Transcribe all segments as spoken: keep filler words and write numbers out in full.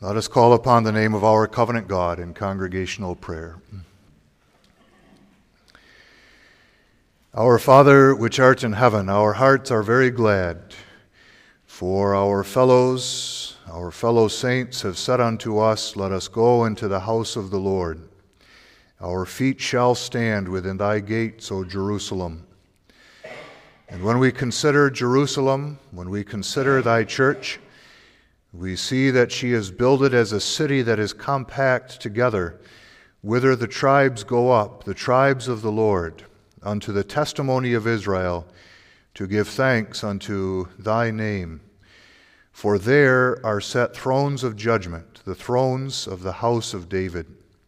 Let us call upon the name of our covenant God in congregational prayer. Our Father, which art in heaven, our hearts are very glad, for our fellows, our fellow saints have said unto us, let us go into the house of the Lord. Our feet shall stand within thy gates, O Jerusalem. And when we consider Jerusalem, when we consider thy church, we see that she is builded as a city that is compact together, whither the tribes go up, the tribes of the Lord, unto the testimony of Israel, to give thanks unto thy name. For there are set thrones of judgment, the thrones of the house of David.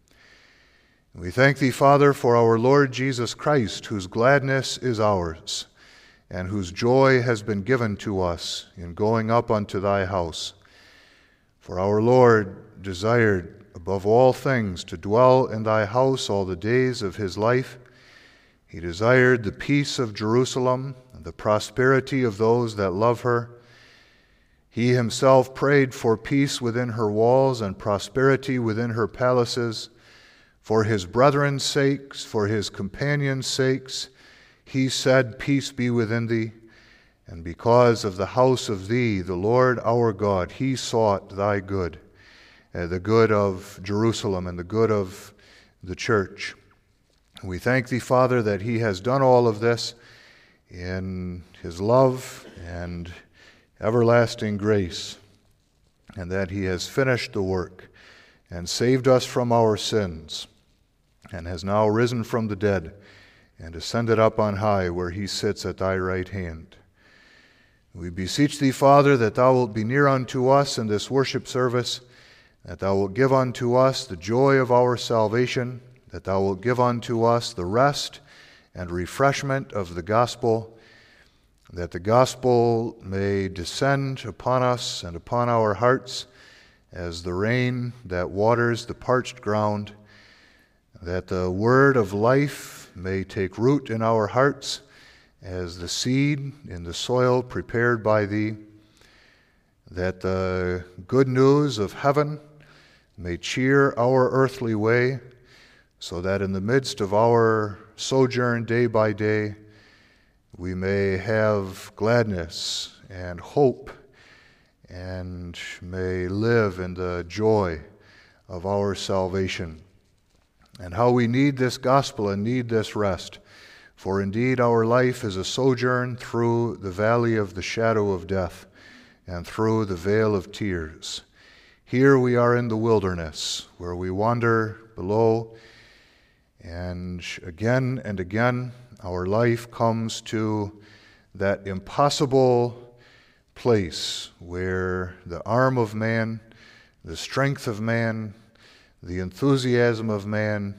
We thank thee, Father, for our Lord Jesus Christ, whose gladness is ours, and whose joy has been given to us in going up unto thy house. For our Lord desired above all things to dwell in thy house all the days of his life. He desired the peace of Jerusalem and the prosperity of those that love her. He himself prayed for peace within her walls and prosperity within her palaces. For his brethren's sakes, for his companions' sakes, he said, peace be within thee. And because of the house of thee, the Lord our God, he sought thy good, uh, the good of Jerusalem and the good of the church. We thank thee, Father, that he has done all of this in his love and everlasting grace, and that he has finished the work and saved us from our sins, and has now risen from the dead and ascended up on high, where he sits at thy right hand. We beseech thee, Father, that thou wilt be near unto us in this worship service, that thou wilt give unto us the joy of our salvation, that thou wilt give unto us the rest and refreshment of the gospel, that the gospel may descend upon us and upon our hearts as the rain that waters the parched ground, that the word of life may take root in our hearts as the seed in the soil prepared by thee, that the good news of heaven may cheer our earthly way, so that in the midst of our sojourn day by day, we may have gladness and hope and may live in the joy of our salvation. And how we need this gospel and need this rest. For indeed our life is a sojourn through the valley of the shadow of death and through the vale of tears. Here we are in the wilderness, where we wander below, and again and again our life comes to that impossible place where the arm of man, the strength of man, the enthusiasm of man,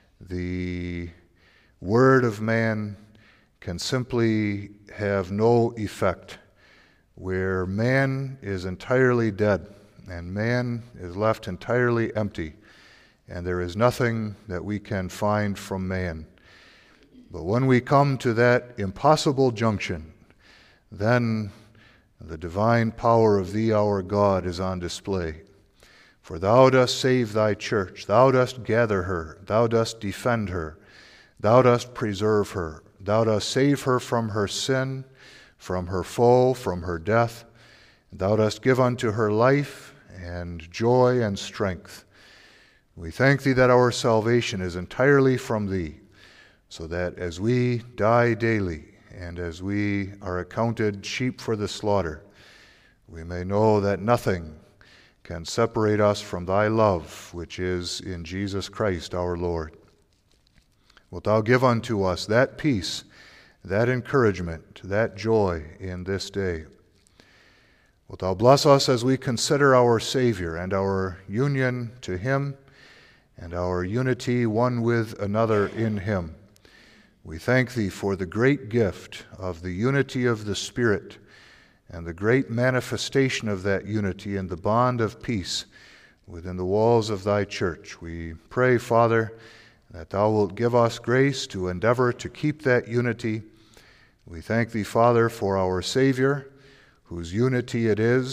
the word of man can simply have no effect, where man is entirely dead and man is left entirely empty, and there is nothing that we can find from man. But when we come to that impossible junction, then the divine power of thee, our God, is on display. For thou dost save thy church, thou dost gather her, thou dost defend her, thou dost preserve her, thou dost save her from her sin, from her foe, from her death. Thou dost give unto her life and joy and strength. We thank thee that our salvation is entirely from thee, so that as we die daily and as we are accounted sheep for the slaughter, we may know that nothing can separate us from thy love, which is in Jesus Christ our Lord. Wilt thou give unto us that peace, that encouragement, that joy in this day? Wilt thou bless us as we consider our Savior and our union to him and our unity one with another in him? We thank thee for the great gift of the unity of the Spirit and the great manifestation of that unity in the bond of peace within the walls of thy church. We pray, Father, that thou wilt give us grace to endeavor to keep that unity. We thank thee, Father, for our Savior, whose unity it is,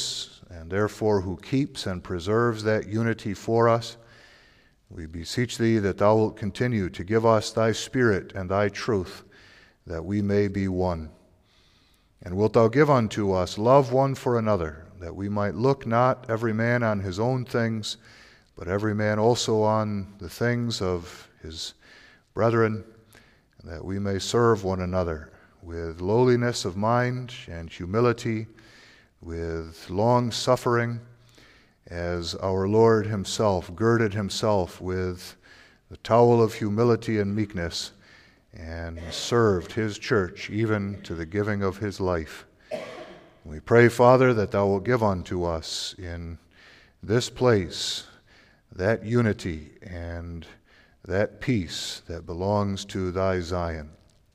and therefore who keeps and preserves that unity for us, we beseech thee that thou wilt continue to give us thy Spirit and thy truth, that we may be one. And wilt thou give unto us love one for another, that we might look not every man on his own things, but every man also on the things of his brethren, and that we may serve one another with lowliness of mind and humility, with long suffering, as our Lord himself girded himself with the towel of humility and meekness, and served his church even to the giving of his life. We pray, Father, that thou wilt give unto us in this place that unity and that peace that belongs to thy Zion.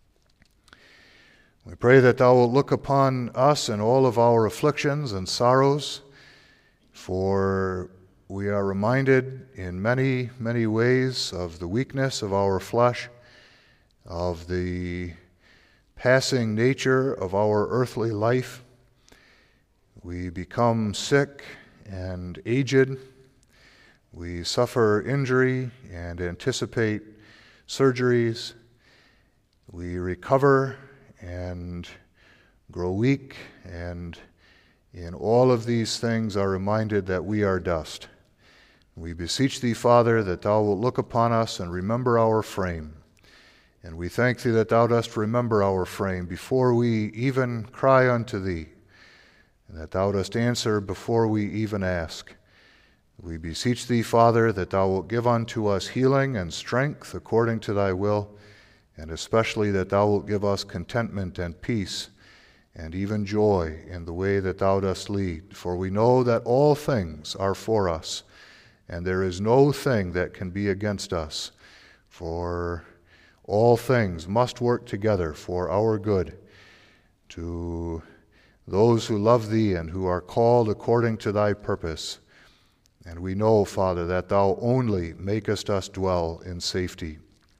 We pray that thou wilt look upon us and all of our afflictions and sorrows, for we are reminded in many, many ways of the weakness of our flesh, of the passing nature of our earthly life. We become sick and aged. We suffer injury and anticipate surgeries. We recover and grow weak, and in all of these things are reminded that we are dust. We beseech thee, Father, that thou wilt look upon us and remember our frame. And we thank thee that thou dost remember our frame before we even cry unto thee, and that thou dost answer before we even ask. We beseech thee, Father, that thou wilt give unto us healing and strength according to thy will, and especially that thou wilt give us contentment and peace and even joy in the way that thou dost lead. For we know that all things are for us, and there is no thing that can be against us. For all things must work together for our good, to those who love thee and who are called according to thy purpose. And we know, Father, that thou only makest us dwell in safety.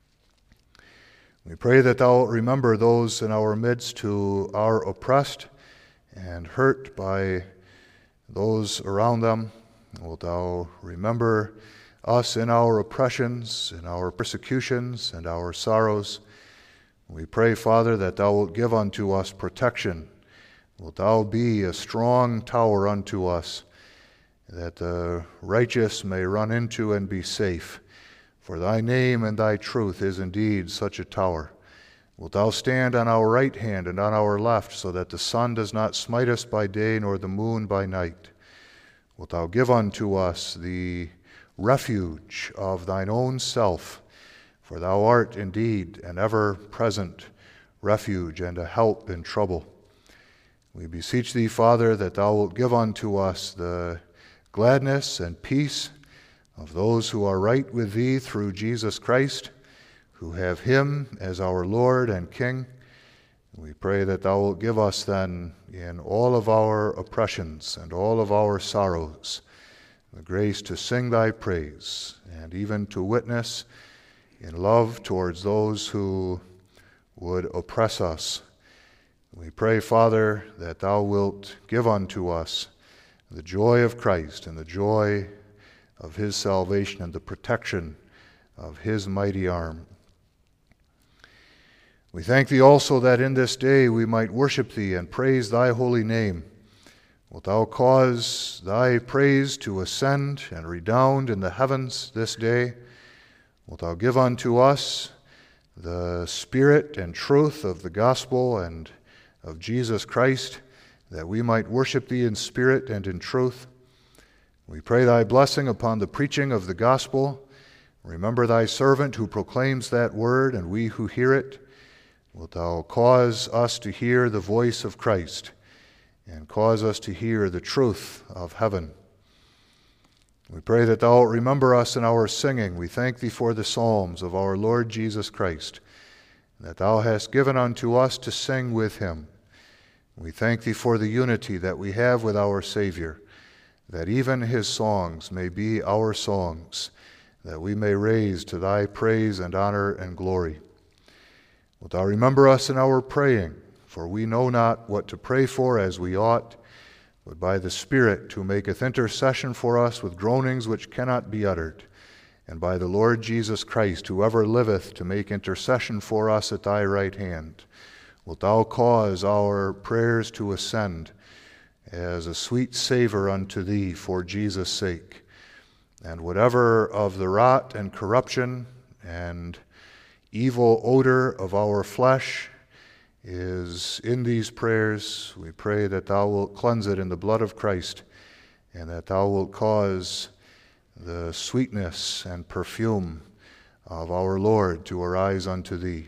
We pray that thou wilt remember those in our midst who are oppressed and hurt by those around them. Wilt thou remember us in our oppressions, in our persecutions, and our sorrows. We pray, Father, that thou wilt give unto us protection. Wilt thou be a strong tower unto us, that the righteous may run into and be safe. For thy name and thy truth is indeed such a tower. Wilt thou stand on our right hand and on our left, so that the sun does not smite us by day, nor the moon by night? Wilt thou give unto us the refuge of thine own self? For thou art indeed an ever-present refuge and a help in trouble. We beseech thee, Father, that thou wilt give unto us the gladness and peace of those who are right with thee through Jesus Christ, who have him as our Lord and King. We pray that thou wilt give us then, in all of our oppressions and all of our sorrows, the grace to sing thy praise and even to witness in love towards those who would oppress us. We pray, Father, that thou wilt give unto us the joy of Christ and the joy of his salvation and the protection of his mighty arm. We thank thee also that in this day we might worship thee and praise thy holy name. Wilt thou cause thy praise to ascend and redound in the heavens this day? Wilt thou give unto us the spirit and truth of the gospel and of Jesus Christ, that we might worship thee in spirit and in truth? We pray thy blessing upon the preaching of the gospel. Remember thy servant who proclaims that word, and we who hear it. Wilt thou cause us to hear the voice of Christ, and cause us to hear the truth of heaven. We pray that thou wilt remember us in our singing. We thank thee for the psalms of our Lord Jesus Christ, that thou hast given unto us to sing with him. We thank thee for the unity that we have with our Savior, that even his songs may be our songs, that we may raise to thy praise and honor and glory. Wilt thou remember us in our praying, for we know not what to pray for as we ought, but by the Spirit who maketh intercession for us with groanings which cannot be uttered, and by the Lord Jesus Christ, who ever liveth to make intercession for us at thy right hand, wilt thou cause our prayers to ascend as a sweet savor unto thee for Jesus' sake. And whatever of the rot and corruption and evil odor of our flesh is in these prayers, we pray that thou wilt cleanse it in the blood of Christ, and that thou wilt cause the sweetness and perfume of our Lord to arise unto thee.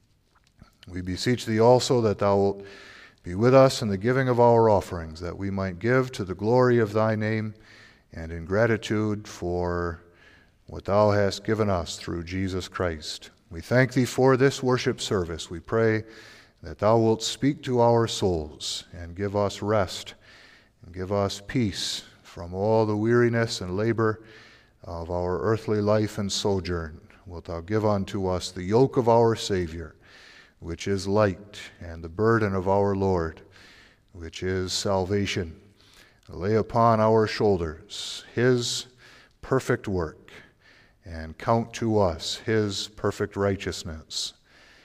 We beseech thee also that thou wilt be with us in the giving of our offerings, that we might give to the glory of thy name and in gratitude for what thou hast given us through Jesus Christ. We thank thee for this worship service. We pray that thou wilt speak to our souls and give us rest and give us peace from all the weariness and labor of our earthly life and sojourn. Wilt thou give unto us the yoke of our Savior, which is light, and the burden of our Lord, which is salvation. Lay upon our shoulders his perfect work, and count to us his perfect righteousness.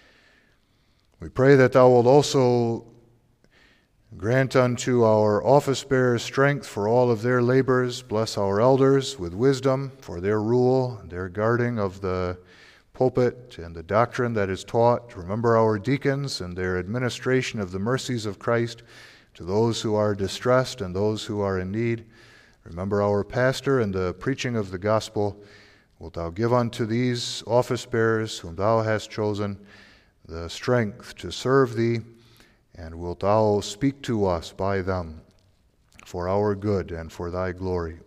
We pray that thou wilt also grant unto our office bearers strength for all of their labors. Bless our elders with wisdom for their rule, their guarding of the pulpit and the doctrine that is taught. Remember our deacons and their administration of the mercies of Christ to those who are distressed and those who are in need. Remember our pastor and the preaching of the gospel. Wilt thou give unto these office bearers whom thou hast chosen the strength to serve thee, and wilt thou speak to us by them for our good and for thy glory.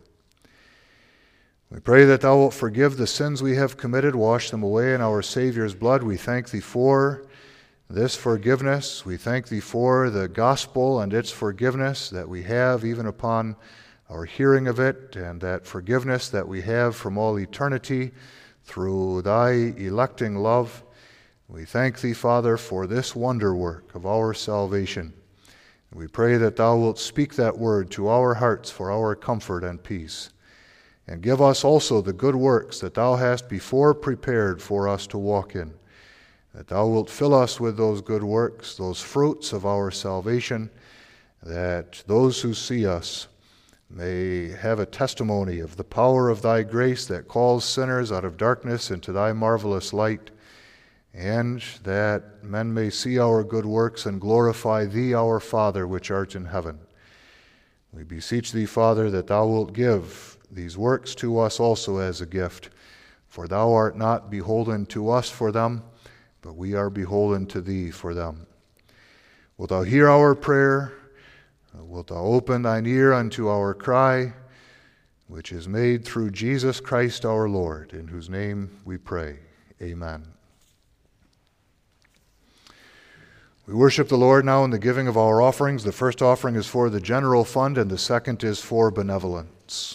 We pray that thou wilt forgive the sins we have committed, wash them away in our Savior's blood. We thank thee for this forgiveness. We thank thee for the gospel and its forgiveness that we have even upon our hearing of it, and that forgiveness that we have from all eternity through thy electing love. We thank thee, Father, for this wonder work of our salvation. We pray that thou wilt speak that word to our hearts for our comfort and peace. And give us also the good works that thou hast before prepared for us to walk in. That thou wilt fill us with those good works, those fruits of our salvation, that those who see us may have a testimony of the power of thy grace that calls sinners out of darkness into thy marvelous light, and that men may see our good works and glorify thee, our Father, which art in heaven. We beseech thee, Father, that thou wilt give these works to us also as a gift, for thou art not beholden to us for them, but we are beholden to thee for them. Wilt thou hear our prayer? Wilt thou open thine ear unto our cry, which is made through Jesus Christ our Lord, in whose name we pray. Amen. We worship the Lord now in the giving of our offerings. The first offering is for the general fund, and the second is for benevolence.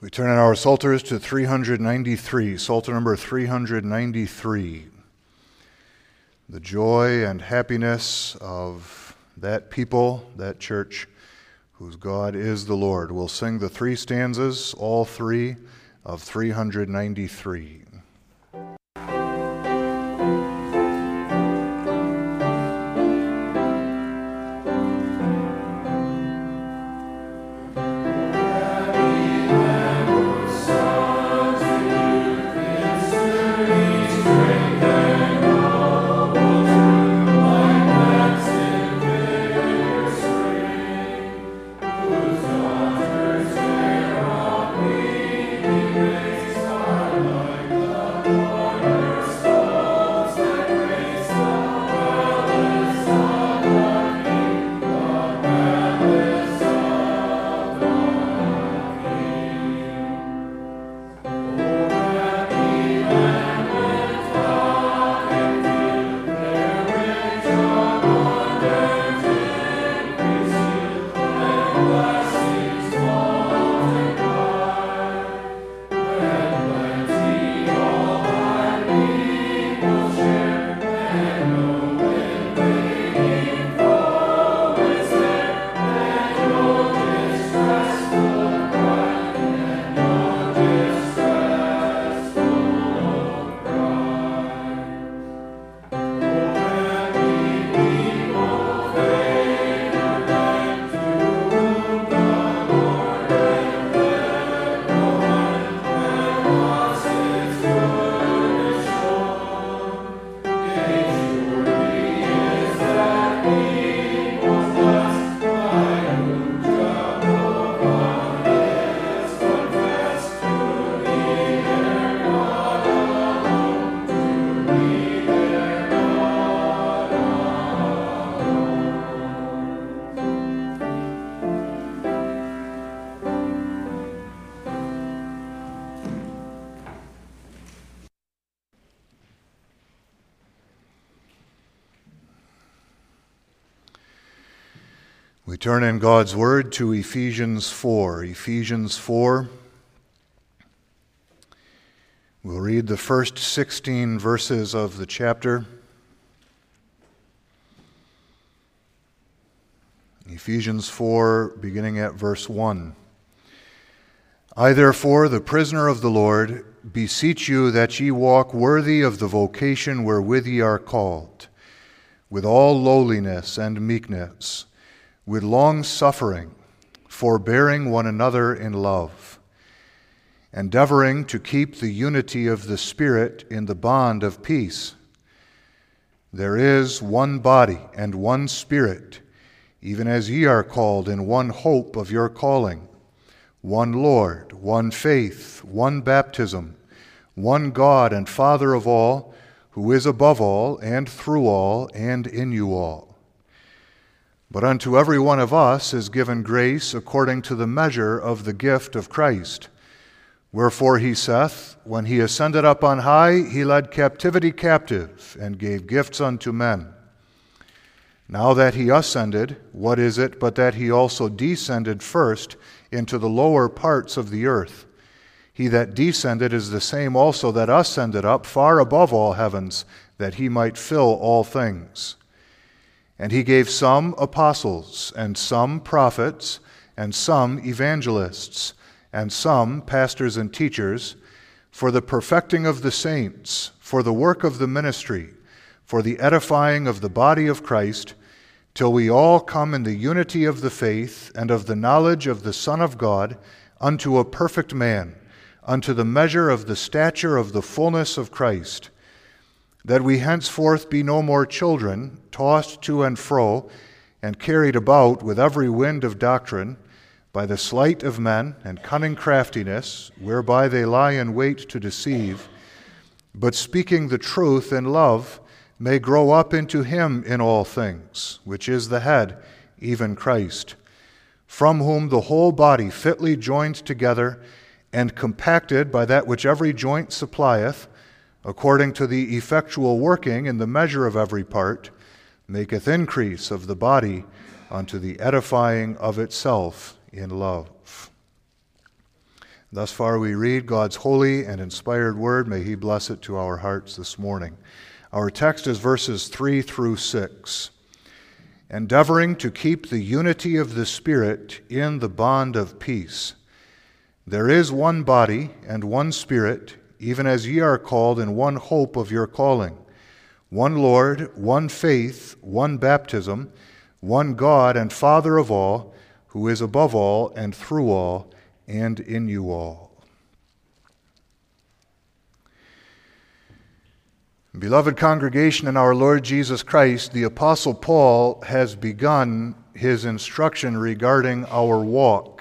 We turn in our Psalters to three ninety-three, Psalter number three ninety-three. The joy and happiness of that people, that church, whose God is the Lord. We'll sing the three stanzas, all three, of three ninety-three. We turn in God's Word to Ephesians four. Ephesians four. We'll read the first sixteen verses of the chapter. Ephesians four, beginning at verse one. I therefore, the prisoner of the Lord, beseech you that ye walk worthy of the vocation wherewith ye are called, with all lowliness and meekness, with long suffering, forbearing one another in love, endeavoring to keep the unity of the Spirit in the bond of peace. There is one body and one Spirit, even as ye are called in one hope of your calling, one Lord, one faith, one baptism, one God and Father of all, who is above all, and through all, and in you all. But unto every one of us is given grace according to the measure of the gift of Christ. Wherefore he saith, when he ascended up on high, he led captivity captive, and gave gifts unto men. Now that he ascended, what is it but that he also descended first into the lower parts of the earth? He that descended is the same also that ascended up far above all heavens, that he might fill all things. And he gave some apostles, and some prophets, and some evangelists, and some pastors and teachers, for the perfecting of the saints, for the work of the ministry, for the edifying of the body of Christ, till we all come in the unity of the faith and of the knowledge of the Son of God, unto a perfect man, unto the measure of the stature of the fullness of Christ, that we henceforth be no more children, tossed to and fro, and carried about with every wind of doctrine, by the sleight of men and cunning craftiness, whereby they lie in wait to deceive, but speaking the truth in love, may grow up into him in all things, which is the head, even Christ, from whom the whole body fitly joined together and compacted by that which every joint supplieth, according to the effectual working in the measure of every part, maketh increase of the body unto the edifying of itself in love. Thus far we read God's holy and inspired word. May He bless it to our hearts this morning. Our text is verses three through six. Endeavoring to keep the unity of the Spirit in the bond of peace. There is one body and one Spirit, even as ye are called in one hope of your calling. One Lord, one faith, one baptism, one God and Father of all, who is above all and through all and in you all. Beloved congregation in our Lord Jesus Christ, the Apostle Paul has begun his instruction regarding our walk.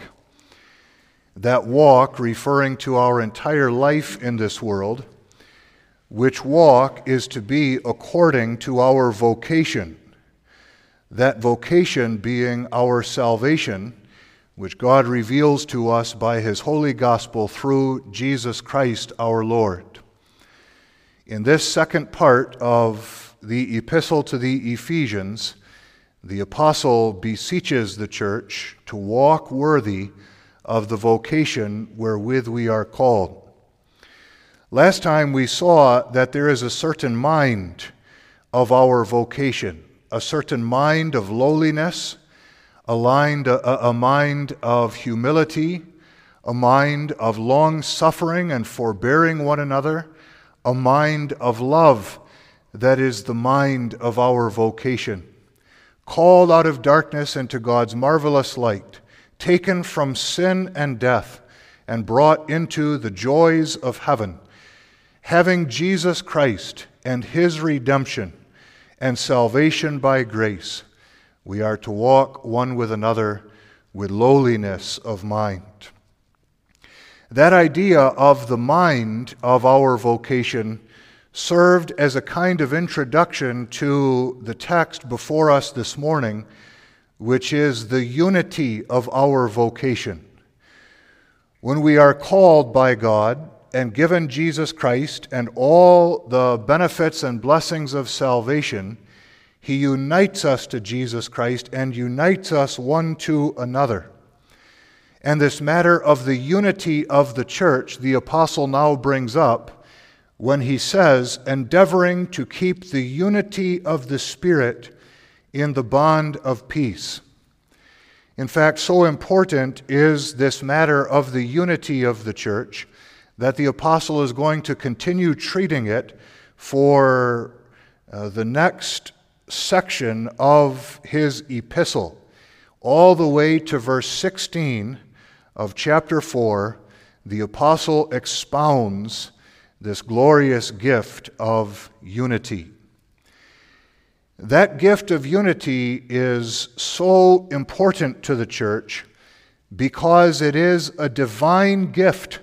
That walk referring to our entire life in this world, which walk is to be according to our vocation. That vocation being our salvation, which God reveals to us by His holy gospel through Jesus Christ our Lord. In this second part of the epistle to the Ephesians, the apostle beseeches the church to walk worthy of the vocation wherewith we are called. Last time we saw that there is a certain mind of our vocation, a certain mind of lowliness, aligned a, a mind of humility, a mind of long-suffering and forbearing one another, a mind of love that is the mind of our vocation. Called out of darkness into God's marvelous light, taken from sin and death, and brought into the joys of heaven, having Jesus Christ and His redemption and salvation by grace, we are to walk one with another with lowliness of mind. That idea of the mind of our vocation served as a kind of introduction to the text before us this morning, which is the unity of our vocation. When we are called by God and given Jesus Christ and all the benefits and blessings of salvation, He unites us to Jesus Christ and unites us one to another. And this matter of the unity of the church, the apostle now brings up when he says, endeavoring to keep the unity of the Spirit in the bond of peace. In fact, so important is this matter of the unity of the church that the apostle is going to continue treating it for uh, the next section of his epistle, all the way to verse sixteen of chapter four. The apostle expounds this glorious gift of unity. That gift of unity is so important to the church because it is a divine gift.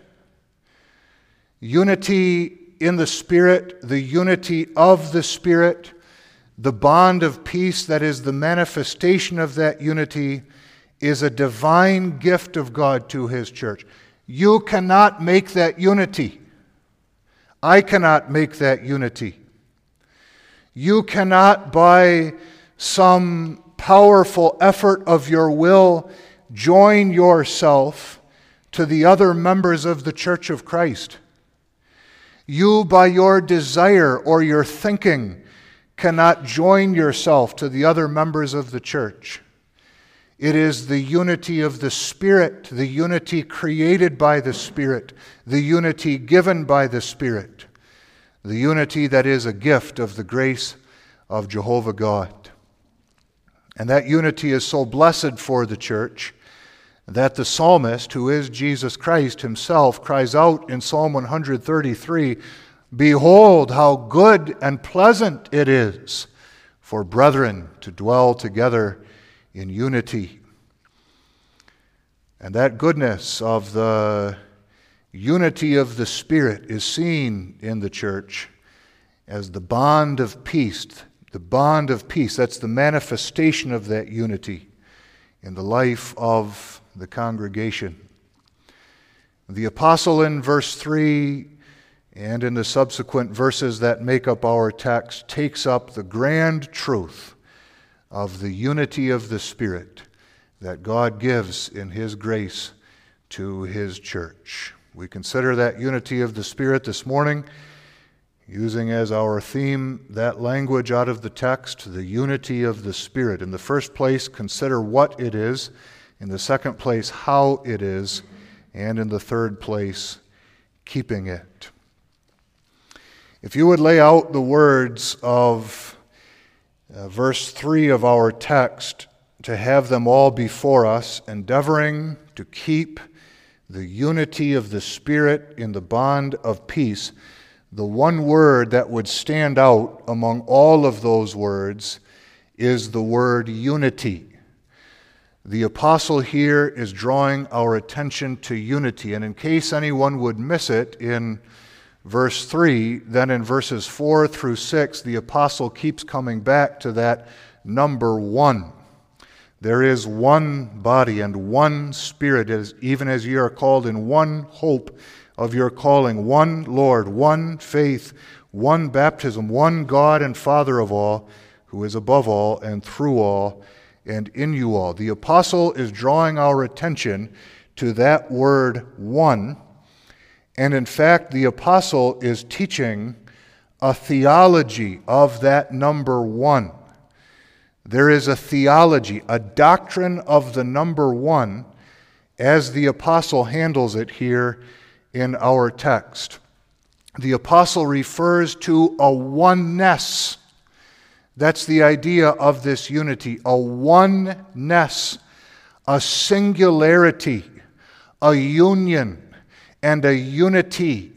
Unity in the Spirit, the unity of the Spirit, the bond of peace that is the manifestation of that unity is a divine gift of God to His church. You cannot make that unity. I cannot make that unity. You cannot, by some powerful effort of your will, join yourself to the other members of the Church of Christ. You, by your desire or your thinking, cannot join yourself to the other members of the church. It is the unity of the Spirit, the unity created by the Spirit, the unity given by the Spirit, the unity that is a gift of the grace of Jehovah God. And that unity is so blessed for the church that the psalmist, who is Jesus Christ Himself, cries out in Psalm one thirty-three, "Behold, how good and pleasant it is for brethren to dwell together in unity." And that goodness of the unity of the Spirit is seen in the church as the bond of peace. The bond of peace, that's the manifestation of that unity in the life of the congregation. The apostle in verse three and in the subsequent verses that make up our text takes up the grand truth of the unity of the Spirit that God gives in His grace to His church. We consider that unity of the Spirit this morning, using as our theme that language out of the text, the unity of the Spirit. In the first place, consider what it is. In the second place, how it is. And in the third place, keeping it. If you would lay out the words of uh, verse three of our text, to have them all before us, endeavoring to keep the unity of the Spirit in the bond of peace, the one word that would stand out among all of those words is the word unity. The apostle here is drawing our attention to unity, and in case anyone would miss it in verse three, then in verses four through six, the apostle keeps coming back to that number one. There is one body and one Spirit, as, even as ye are called in one hope of your calling, one Lord, one faith, one baptism, one God and Father of all, who is above all and through all and in you all. The apostle is drawing our attention to that word one, and in fact, the apostle is teaching a theology of that number one. There is a theology, a doctrine of the number one, as the apostle handles it here in our text. The apostle refers to a oneness. That's the idea of this unity, a oneness, a singularity, a union, and a unity.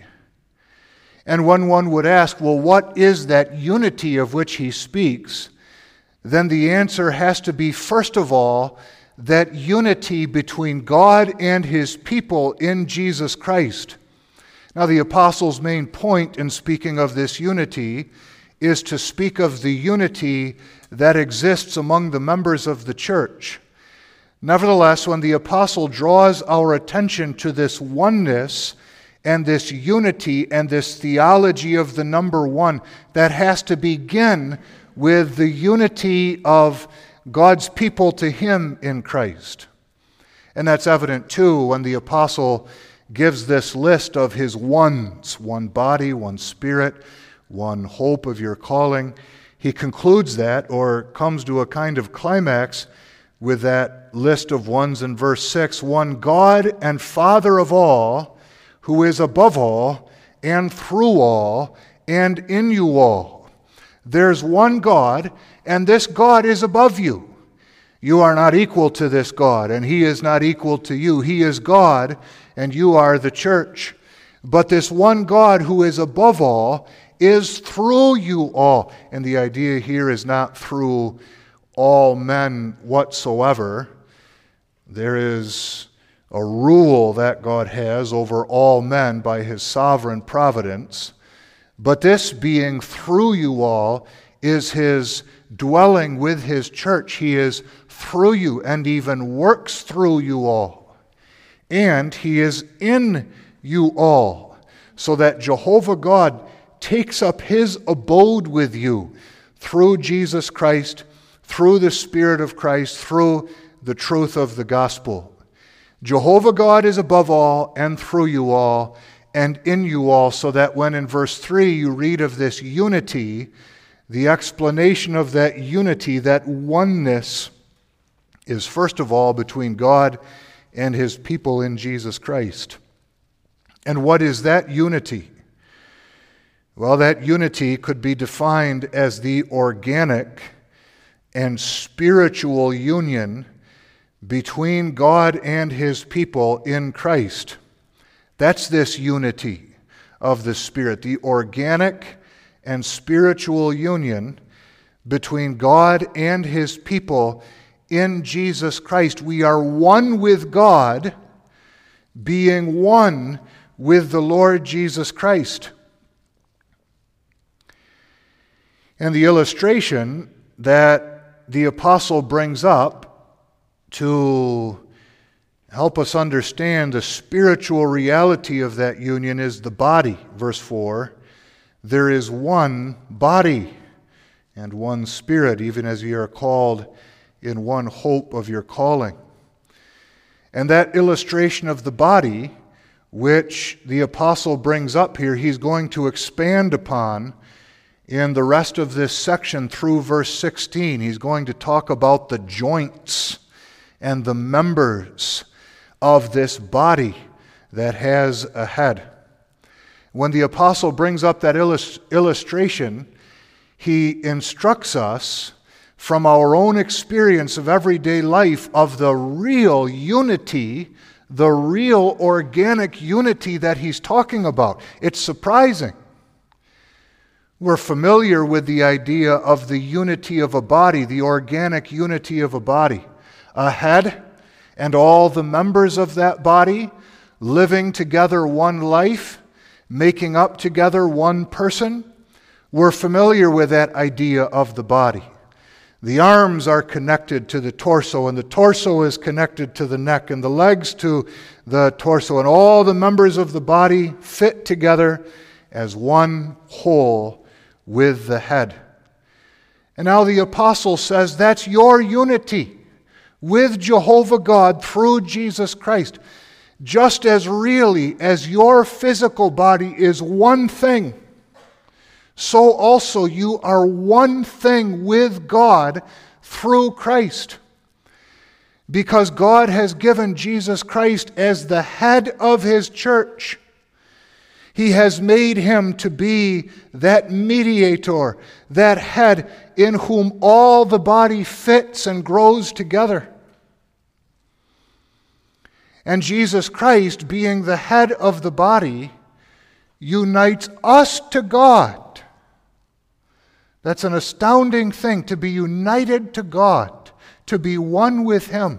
And when one would ask, well, what is that unity of which he speaks? Then the answer has to be, first of all, that unity between God and his people in Jesus Christ. Now, the apostle's main point in speaking of this unity is to speak of the unity that exists among the members of the church. Nevertheless, when the apostle draws our attention to this oneness and this unity and this theology of the number one, that has to begin with the unity of God's people to him in Christ. And that's evident too when the apostle gives this list of his ones, one body, one Spirit, one hope of your calling. He concludes that, or comes to a kind of climax with that list of ones in verse six, one God and Father of all, who is above all and through all and in you all. There's one God, and this God is above you. You are not equal to this God, and he is not equal to you. He is God, and you are the church. But this one God who is above all is through you all. And the idea here is not through all men whatsoever. There is a rule that God has over all men by his sovereign providence. But this being through you all is his dwelling with his church. He is through you and even works through you all. And he is in you all, so that Jehovah God takes up his abode with you through Jesus Christ, through the Spirit of Christ, through the truth of the gospel. Jehovah God is above all and through you all and in you all, so that when in verse three you read of this unity, the explanation of that unity, that oneness, is first of all between God and his people in Jesus Christ. And what is that unity? Well, that unity could be defined as the organic and spiritual union between God and his people in Christ. That's this unity of the Spirit, the organic and spiritual union between God and his people in Jesus Christ. We are one with God, being one with the Lord Jesus Christ. And the illustration that the apostle brings up to help us understand the spiritual reality of that union is the body. Verse four, there is one body and one Spirit, even as ye are called in one hope of your calling. And that illustration of the body which the apostle brings up here, he's going to expand upon in the rest of this section through verse sixteen. He's going to talk about the joints and the members of this body that has a head. When the apostle brings up that illust- illustration, he instructs us from our own experience of everyday life of the real unity, the real organic unity that he's talking about. It's surprising. We're familiar with the idea of the unity of a body, the organic unity of a body. A head and all the members of that body living together one life, making up together one person. We're familiar with that idea of the body. The arms are connected to the torso, and the torso is connected to the neck, and the legs to the torso, and all the members of the body fit together as one whole with the head. And now the apostle says that's your unity with Jehovah God through Jesus Christ. Just as really as your physical body is one thing, so also you are one thing with God through Christ. Because God has given Jesus Christ as the head of His church. He has made Him to be that mediator, that head in whom all the body fits and grows together. And Jesus Christ, being the head of the body, unites us to God. That's an astounding thing, to be united to God, to be one with Him.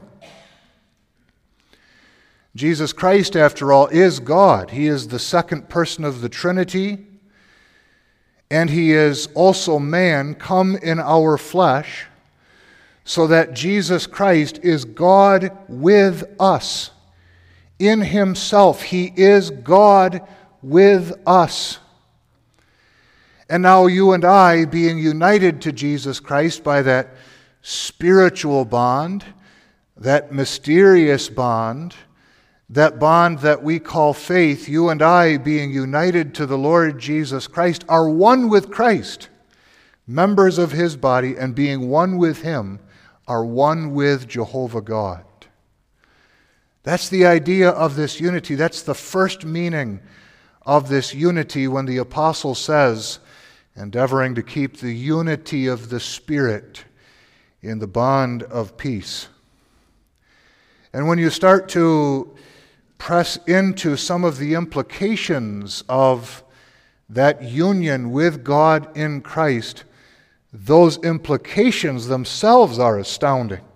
Jesus Christ, after all, is God. He is the second person of the Trinity, and He is also man come in our flesh, so that Jesus Christ is God with us. In Himself, He is God with us. And now you and I, being united to Jesus Christ by that spiritual bond, that mysterious bond, that bond that we call faith, you and I, being united to the Lord Jesus Christ, are one with Christ, members of His body, and being one with Him, are one with Jehovah God. That's the idea of this unity. That's the first meaning of this unity when the apostle says, endeavoring to keep the unity of the Spirit in the bond of peace. And when you start to press into some of the implications of that union with God in Christ, those implications themselves are astounding.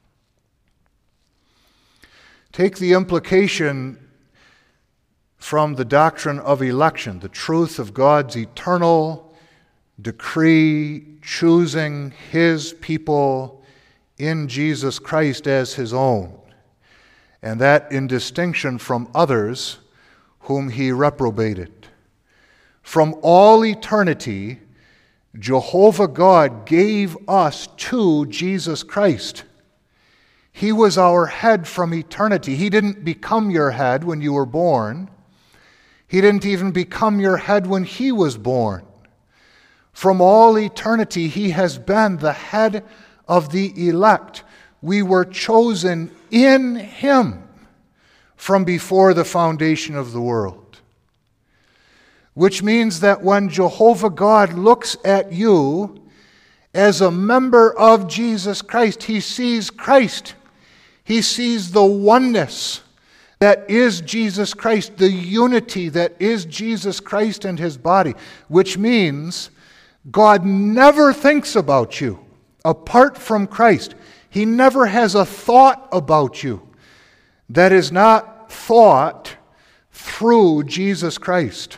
Take the implication from the doctrine of election, the truth of God's eternal decree, choosing His people in Jesus Christ as His own, and that in distinction from others whom He reprobated. From all eternity, Jehovah God gave us to Jesus Christ. He was our head from eternity. He didn't become your head when you were born. He didn't even become your head when He was born. From all eternity, He has been the head of the elect. We were chosen in Him from before the foundation of the world. Which means that when Jehovah God looks at you as a member of Jesus Christ, He sees Christ. He sees the oneness that is Jesus Christ, the unity that is Jesus Christ and His body, which means God never thinks about you apart from Christ. He never has a thought about you that is not thought through Jesus Christ.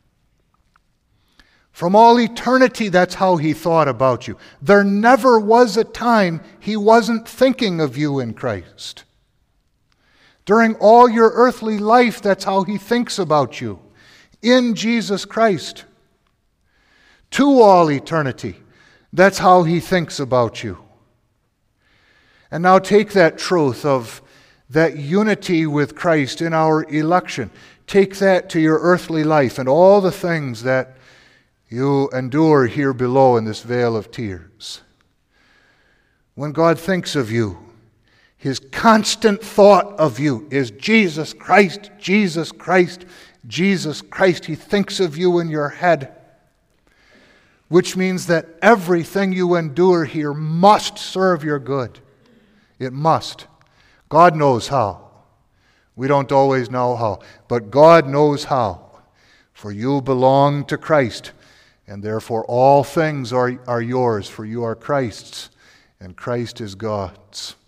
From all eternity, that's how He thought about you. There never was a time He wasn't thinking of you in Christ. During all your earthly life, that's how He thinks about you, in Jesus Christ. To all eternity, that's how He thinks about you. And now take that truth of that unity with Christ in our election. take that to your earthly life and all the things that you endure here below in this vale of tears. When God thinks of you, His constant thought of you is Jesus Christ, Jesus Christ, Jesus Christ. He thinks of you in your head, which means that everything you endure here must serve your good. It must. God knows how. We don't always know how, but God knows how. For you belong to Christ, and therefore all things are, are yours, for you are Christ's, and Christ is God's.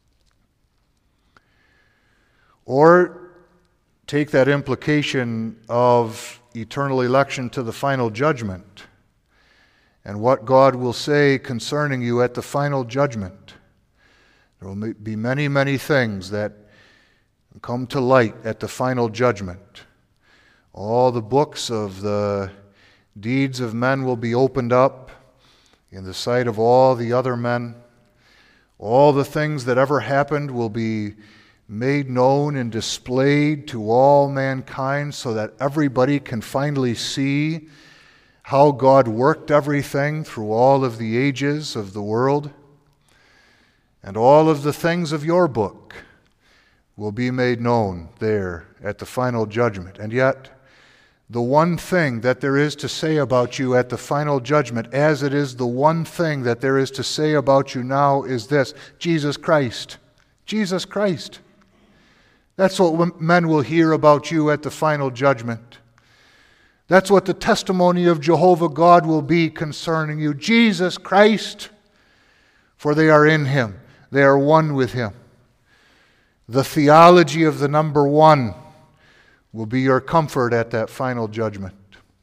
Or take that implication of eternal election to the final judgment and what God will say concerning you at the final judgment. There will be many, many things that come to light at the final judgment. All the books of the deeds of men will be opened up in the sight of all the other men. All the things that ever happened will be made known and displayed to all mankind so that everybody can finally see how God worked everything through all of the ages of the world. And all of the things of your book will be made known there at the final judgment. And yet, the one thing that there is to say about you at the final judgment, as it is the one thing that there is to say about you now, is this: Jesus Christ. Jesus Christ. That's what men will hear about you at the final judgment. That's what the testimony of Jehovah God will be concerning you. Jesus Christ. For they are in Him. They are one with Him. The theology of the number one will be your comfort at that final judgment.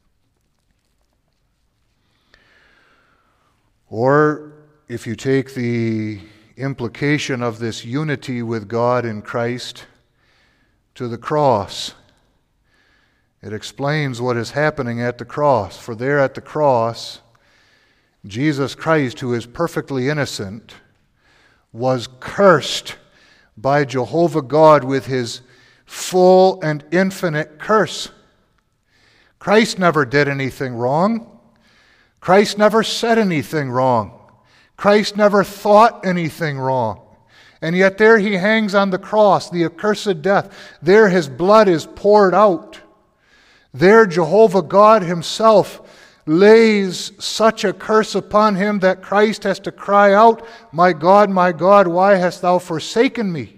Or if you take the implication of this unity with God in Christ to the cross, it explains what is happening at the cross. For there at the cross, Jesus Christ, who is perfectly innocent, was cursed by Jehovah God with His full and infinite curse. Christ never did anything wrong. Christ never said anything wrong. Christ never thought anything wrong. And yet there He hangs on the cross, the accursed death. There His blood is poured out. There Jehovah God Himself lays such a curse upon Him that Christ has to cry out, "My God, my God, why hast Thou forsaken me?"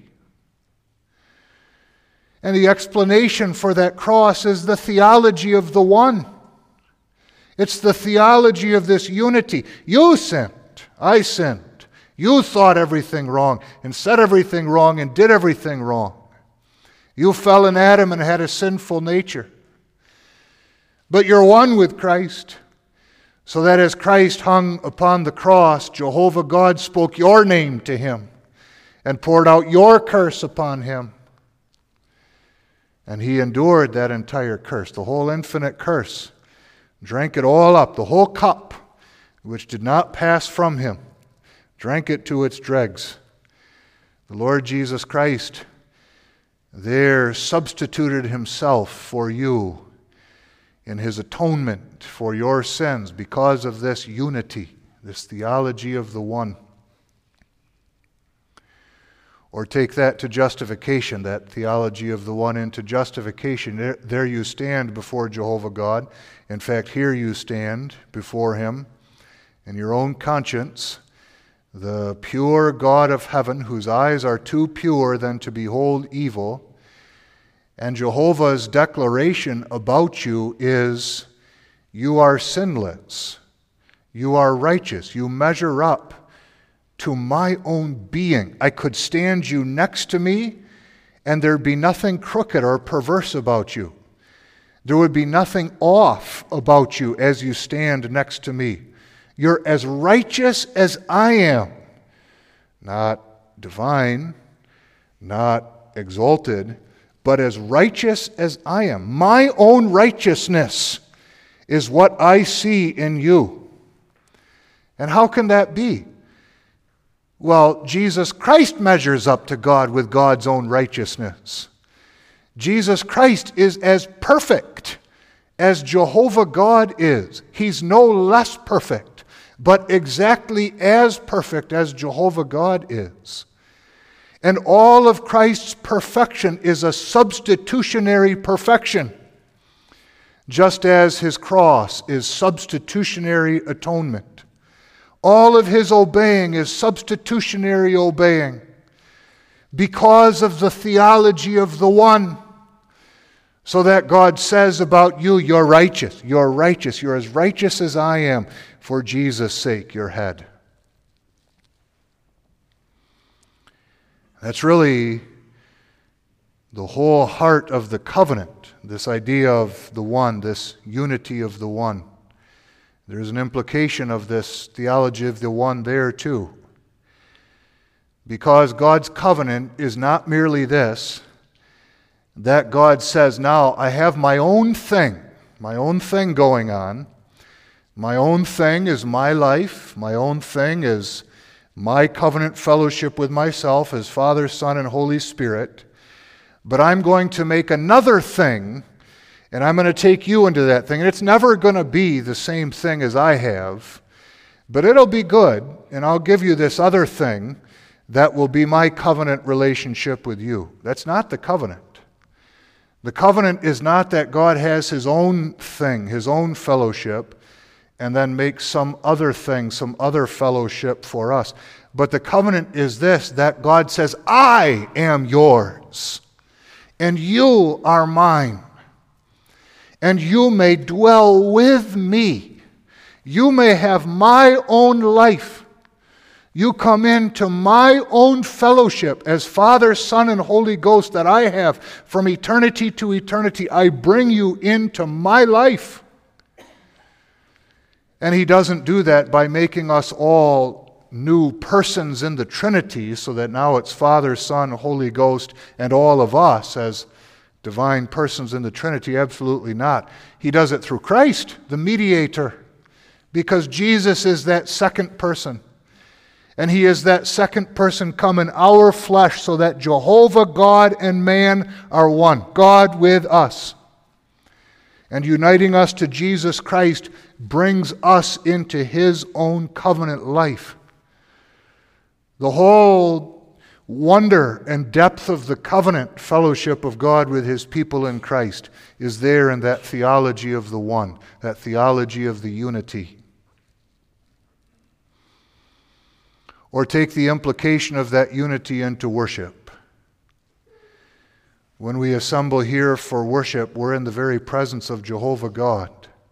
And the explanation for that cross is the theology of the one. It's the theology of this unity. You sinned. I sinned. You thought everything wrong and said everything wrong and did everything wrong. You fell in Adam and had a sinful nature. But you're one with Christ, so that as Christ hung upon the cross, Jehovah God spoke your name to Him and poured out your curse upon Him. And He endured that entire curse, the whole infinite curse, drank it all up, the whole cup, which did not pass from Him, drank it to its dregs. The Lord Jesus Christ there substituted Himself for you in His atonement for your sins because of this unity, this theology of the one. Or take that to justification, that theology of the one into justification. There, there you stand before Jehovah God. In fact, here you stand before Him in your own conscience, the pure God of heaven, whose eyes are too pure than to behold evil. And Jehovah's declaration about you is, you are sinless, you are righteous, you measure up to my own being. I could stand you next to me, and there'd be nothing crooked or perverse about you. There would be nothing off about you as you stand next to me. You're as righteous as I am. Not divine, not exalted, but as righteous as I am. My own righteousness is what I see in you. And how can that be? Well, Jesus Christ measures up to God with God's own righteousness. Jesus Christ is as perfect as Jehovah God is. He's no less perfect, but exactly as perfect as Jehovah God is. And all of Christ's perfection is a substitutionary perfection, just as his cross is substitutionary atonement. All of his obeying is substitutionary obeying because of the theology of the one. So that God says about you, you're righteous, you're righteous, you're as righteous as I am for Jesus' sake, your head. That's really the whole heart of the covenant, this idea of the one, this unity of the one. There's an implication of this theology of the one there too. Because God's covenant is not merely this, that God says, now I have my own thing, my own thing going on. My own thing is my life. My own thing is my covenant fellowship with myself as Father, Son, and Holy Spirit. But I'm going to make another thing, and I'm going to take you into that thing. And it's never going to be the same thing as I have, but it'll be good, and I'll give you this other thing that will be my covenant relationship with you. That's not the covenant. The covenant is not that God has his own thing, his own fellowship, and then makes some other thing, some other fellowship for us. But the covenant is this, that God says, I am yours, and you are mine, and you may dwell with me. You may have my own life. You come into my own fellowship as Father, Son, and Holy Ghost that I have from eternity to eternity. I bring you into my life. And he doesn't do that by making us all new persons in the Trinity so that now it's Father, Son, Holy Ghost, and all of us as divine persons in the Trinity. Absolutely not. He does it through Christ, the mediator, because Jesus is that second person. And he is that second person come in our flesh so that Jehovah, God, and man are one. God with us. And uniting us to Jesus Christ brings us into his own covenant life. The whole wonder and depth of the covenant fellowship of God with his people in Christ is there in that theology of the one, that theology of the unity. Or take the implication of that unity into worship. When we assemble here for worship, we're in the very presence of Jehovah God.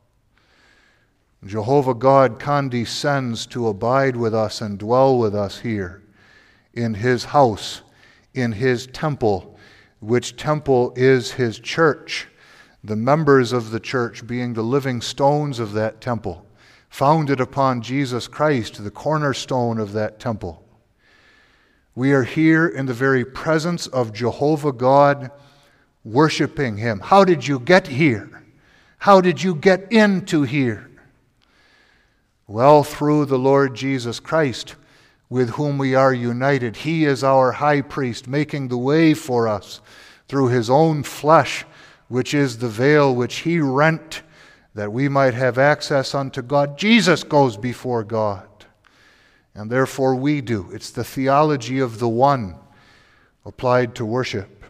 Jehovah God condescends to abide with us and dwell with us here in his house, in his temple, which temple is his church, the members of the church being the living stones of that temple, founded upon Jesus Christ, the cornerstone of that temple. We are here in the very presence of Jehovah God, worshiping him. How did you get here? How did you get into here? Well, through the Lord Jesus Christ, with whom we are united. He is our high priest, making the way for us through his own flesh, which is the veil which he rent, that we might have access unto God. Jesus goes before God, and therefore we do. It's the theology of the one applied to worship.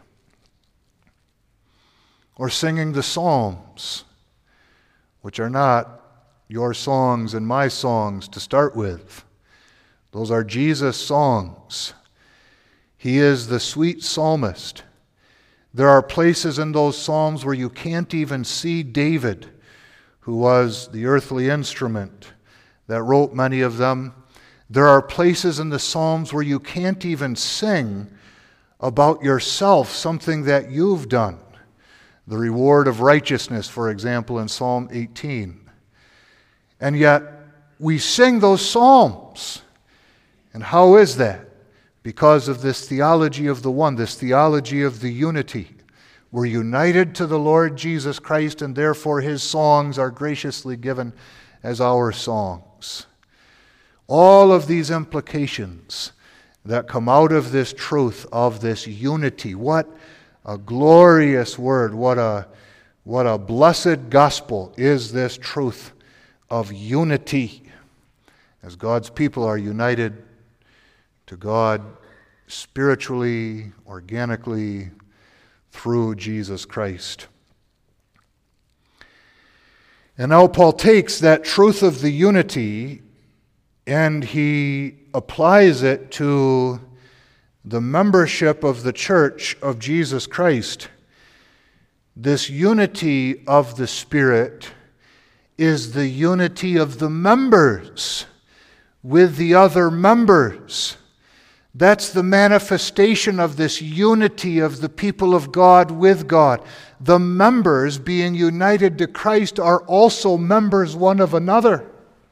Or singing the Psalms, which are not your songs and my songs to start with. Those are Jesus' songs. He is the sweet psalmist. There are places in those psalms where you can't even see David, who was the earthly instrument that wrote many of them. There are places in the Psalms where you can't even sing about yourself, something that you've done. The reward of righteousness, for example, in Psalm eighteen. And yet, we sing those psalms. And how is that? Because of this theology of the one, this theology of the unity. We're united to the Lord Jesus Christ, and therefore his songs are graciously given as our songs. All of these implications that come out of this truth of this unity. What a glorious word. What a, what a blessed gospel is this truth of unity, as God's people are united to God spiritually, organically, through Jesus Christ. And now Paul takes that truth of the unity and he applies it to the membership of the church of Jesus Christ. This unity of the Spirit is the unity of the members with the other members. That's the manifestation of this unity of the people of God with God. The members, being united to Christ, are also members one of another.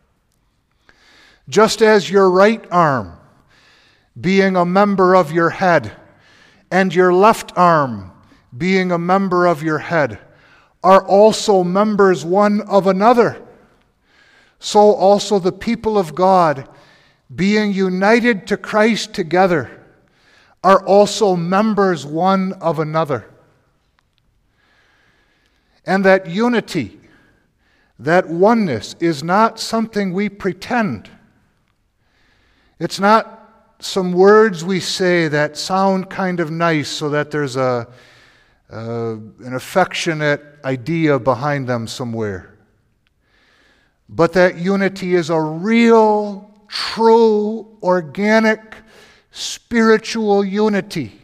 Just as your right arm, being a member of your head, and your left arm, being a member of your head, are also members one of another, so also the people of God, being united to Christ together, are also members one of another. And that unity, that oneness, is not something we pretend. It's not some words we say that sound kind of nice so that there's a, uh, an affectionate idea behind them somewhere. But that unity is a real, true, organic, spiritual unity.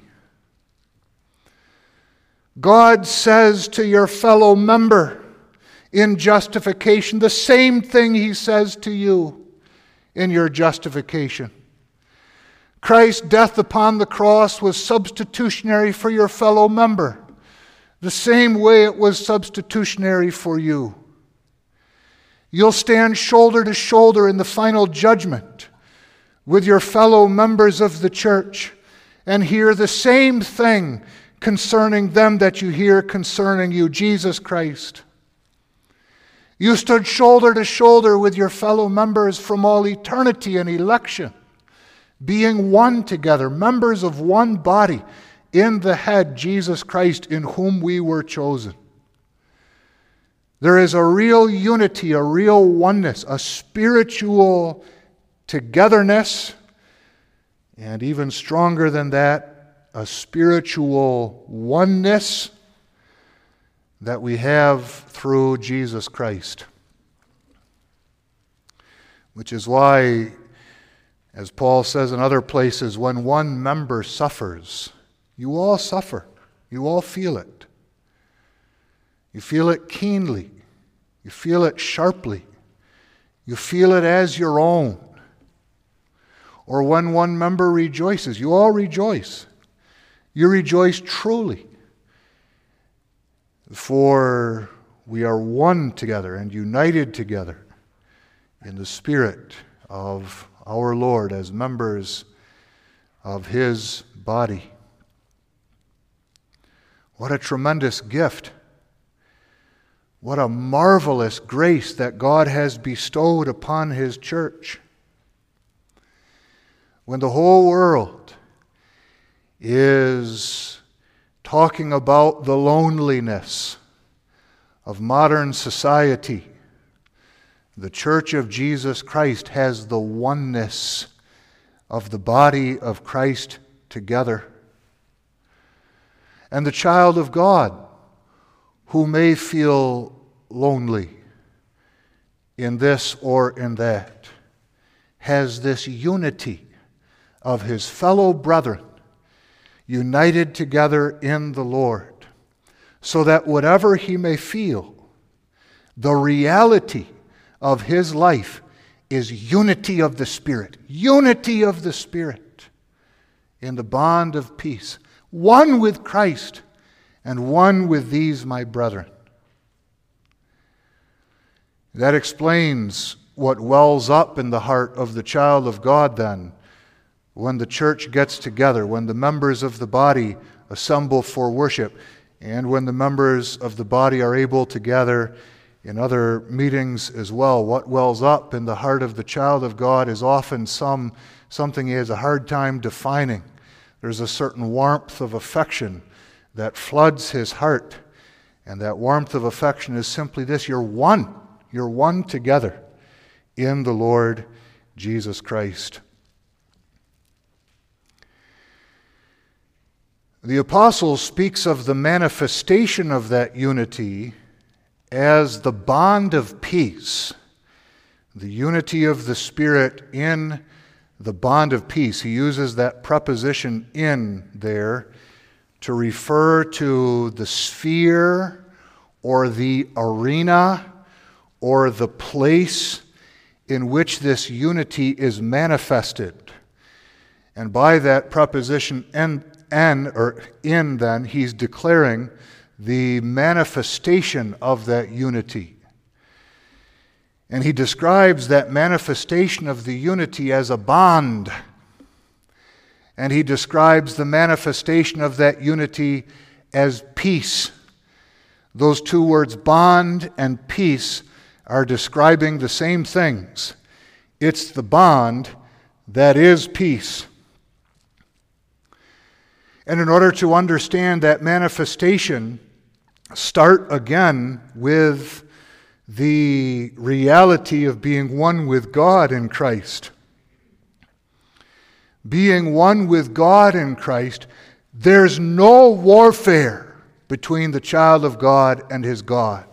God says to your fellow member in justification the same thing He says to you in your justification. Christ's death upon the cross was substitutionary for your fellow member, the same way it was substitutionary for you. You'll stand shoulder to shoulder in the final judgment with your fellow members of the church and hear the same thing concerning them that you hear concerning you, Jesus Christ. You stood shoulder to shoulder with your fellow members from all eternity and election, being one together, members of one body, in the head, Jesus Christ, in whom we were chosen. There is a real unity, a real oneness, a spiritual togetherness, and even stronger than that, a spiritual oneness that we have through Jesus Christ. Which is why, as Paul says in other places, when one member suffers, you all suffer. You all feel it. You feel it keenly. You feel it sharply. You feel it as your own. Or when one member rejoices, you all rejoice. You rejoice truly. For we are one together and united together in the Spirit of our Lord as members of His body. What a tremendous gift. What a marvelous grace that God has bestowed upon His church. When the whole world is talking about the loneliness of modern society, the Church of Jesus Christ has the oneness of the body of Christ together. And the child of God, who may feel lonely in this or in that, has this unity of his fellow brethren united together in the Lord, so that whatever he may feel, the reality of his life is unity of the Spirit, unity of the Spirit in the bond of peace, one with Christ and one with these my brethren. That explains what wells up in the heart of the child of God then, when the church gets together, when the members of the body assemble for worship, and when the members of the body are able to gather in other meetings as well. What wells up in the heart of the child of God is often some something he has a hard time defining. There's a certain warmth of affection that floods his heart. And that warmth of affection is simply this: you're one. You're one together in the Lord Jesus Christ. The apostle speaks of the manifestation of that unity as the bond of peace, the unity of the Spirit in the bond of peace. He uses that preposition "in" there to refer to the sphere or the arena or the place in which this unity is manifested. And by that preposition "en," en or "in," then, he's declaring the manifestation of that unity. And he describes that manifestation of the unity as a bond. And he describes the manifestation of that unity as peace. Those two words, bond and peace, are describing the same things. It's the bond that is peace. And in order to understand that manifestation, start again with the reality of being one with God in Christ. Being one with God in Christ, there's no warfare between the child of God and his God.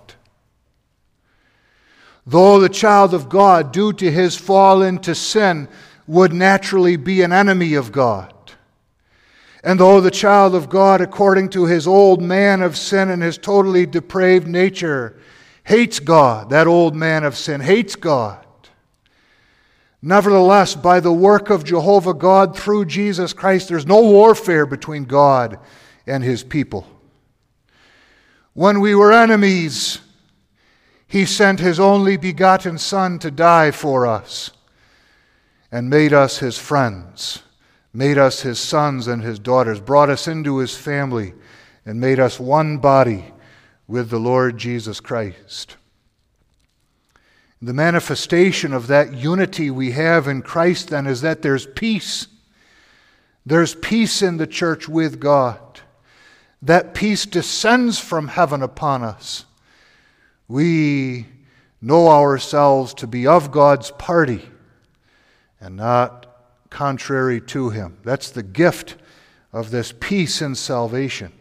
Though the child of God, due to his fall into sin, would naturally be an enemy of God. And though the child of God, according to his old man of sin and his totally depraved nature, hates God, that old man of sin hates God, nevertheless, by the work of Jehovah God through Jesus Christ, there's no warfare between God and his people. When we were enemies, he sent his only begotten Son to die for us and made us his friends, made us his sons and his daughters, brought us into his family, and made us one body with the Lord Jesus Christ. The manifestation of that unity we have in Christ then is that there's peace. There's peace in the church with God. That peace descends from heaven upon us. We know ourselves to be of God's party and not contrary to him. That's the gift of this peace in salvation.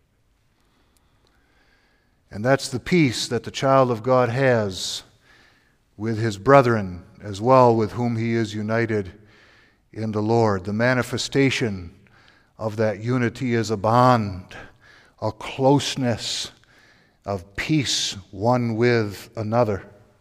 And that's the peace that the child of God has with his brethren as well, with whom he is united in the Lord. The manifestation of that unity is a bond, a closeness of peace one with another.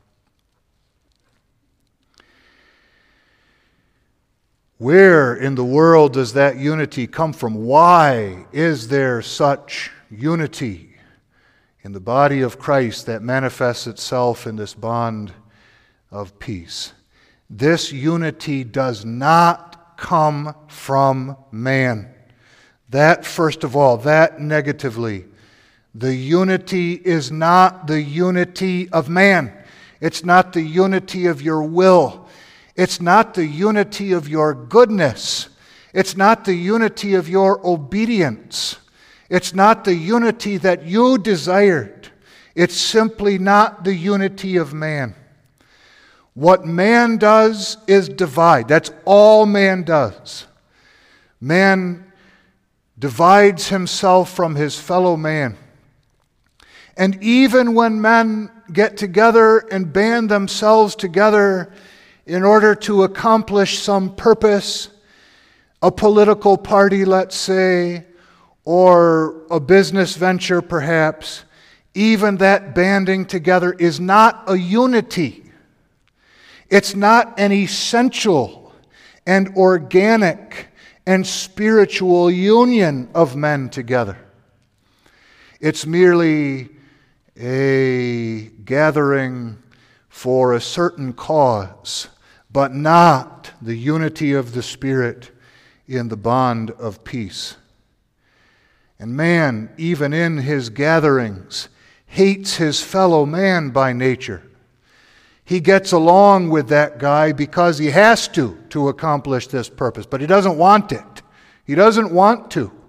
Where in the world does that unity come from? Why is there such unity in the body of Christ that manifests itself in this bond of peace? This unity does not come from man. That, first of all, that negatively. The unity is not the unity of man. It's not the unity of your will. It's not the unity of your goodness. It's not the unity of your obedience. It's not the unity that you desired. It's simply not the unity of man. What man does is divide. That's all man does. Man divides himself from his fellow man. And even when men get together and band themselves together in order to accomplish some purpose, a political party, let's say, or a business venture perhaps, even that banding together is not a unity. It's not an essential and organic and spiritual union of men together. It's merely a gathering for a certain cause, but not the unity of the Spirit in the bond of peace. And man, even in his gatherings, hates his fellow man by nature. He gets along with that guy because he has to, to accomplish this purpose, but he doesn't want it. He doesn't want to.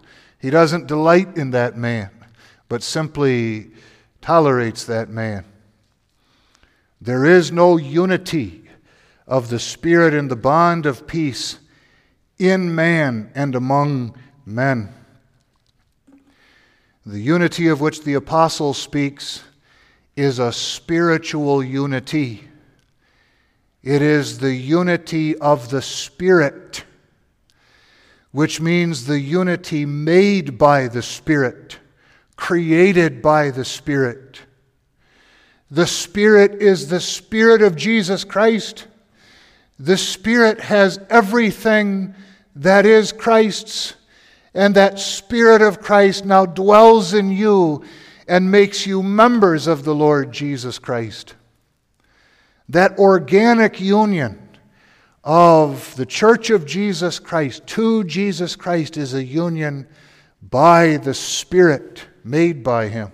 He doesn't delight in that man, but simply tolerates that man. There is no unity of the Spirit in the bond of peace in man and among men. The unity of which the apostle speaks is a spiritual unity. It is the unity of the Spirit, which means the unity made by the Spirit, created by the Spirit. The Spirit is the Spirit of Jesus Christ. The Spirit has everything that is Christ's, and that Spirit of Christ now dwells in you and makes you members of the Lord Jesus Christ. That organic union of the Church of Jesus Christ to Jesus Christ is a union by the Spirit made by Him,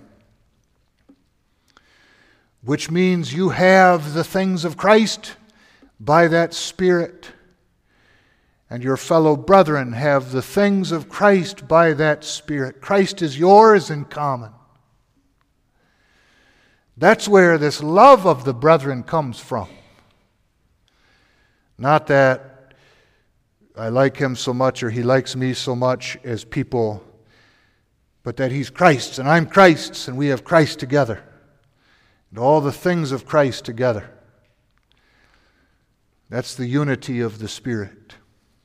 which means you have the things of Christ by that Spirit, and your fellow brethren have the things of Christ by that Spirit. Christ is yours in common. That's where this love of the brethren comes from. Not that I like him so much or he likes me so much as people, but that he's Christ's and I'm Christ's and we have Christ together. And all the things of Christ together. That's the unity of the Spirit.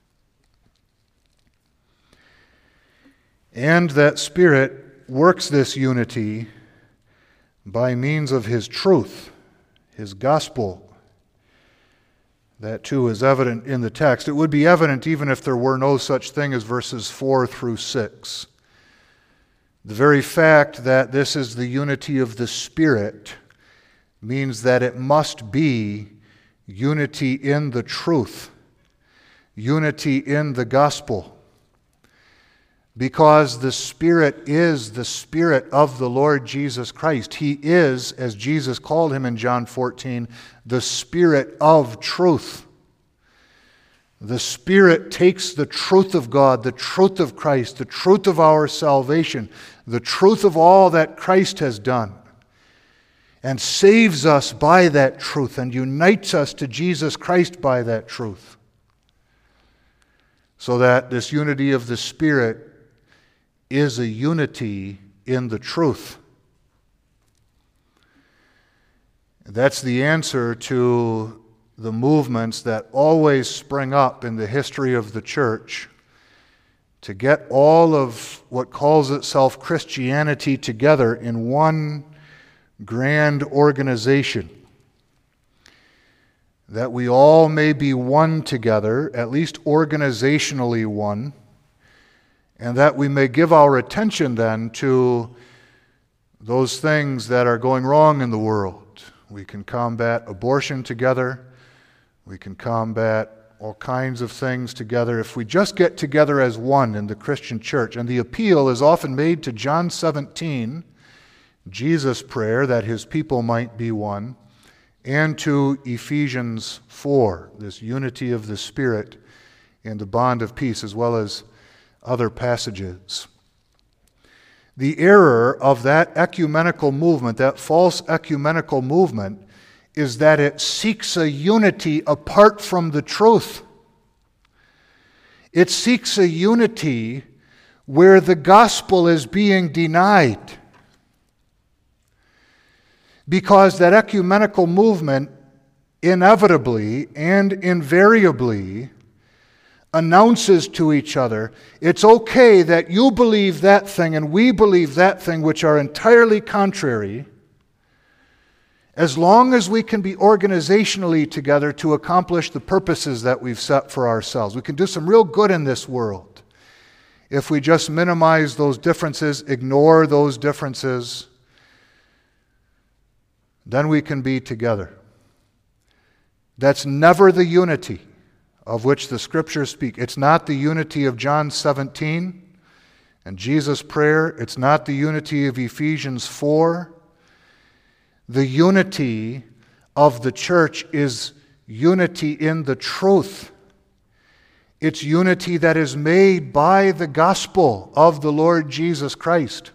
And that Spirit works this unity by means of His truth, His gospel. That too is evident in the text. It would be evident even if there were no such thing as verses four through six. The very fact that this is the unity of the Spirit means that it must be unity in the truth, unity in the gospel. Because the Spirit is the Spirit of the Lord Jesus Christ. He is, as Jesus called Him in John fourteen, the Spirit of truth. The Spirit takes the truth of God, the truth of Christ, the truth of our salvation, the truth of all that Christ has done, and saves us by that truth and unites us to Jesus Christ by that truth. So that this unity of the Spirit is a unity in the truth. That's the answer to the movements that always spring up in the history of the church to get all of what calls itself Christianity together in one grand organization. That we all may be one together, at least organizationally one, and that we may give our attention then to those things that are going wrong in the world. We can combat abortion together. We can combat all kinds of things together if we just get together as one in the Christian church. And the appeal is often made to John seventeen, Jesus' prayer that His people might be one, and to Ephesians four, this unity of the Spirit in the bond of peace, as well as other passages. The error of that ecumenical movement, that false ecumenical movement, is that it seeks a unity apart from the truth. It seeks a unity where the gospel is being denied. Because that ecumenical movement inevitably and invariably announces to each other, it's okay that you believe that thing and we believe that thing, which are entirely contrary, as long as we can be organizationally together to accomplish the purposes that we've set for ourselves. We can do some real good in this world if we just minimize those differences, ignore those differences, then we can be together. That's never the unity of which the Scriptures speak. It's not the unity of John seventeen and Jesus' prayer. It's not the unity of Ephesians four. The unity of the church is unity in the truth. It's unity that is made by the gospel of the Lord Jesus Christ.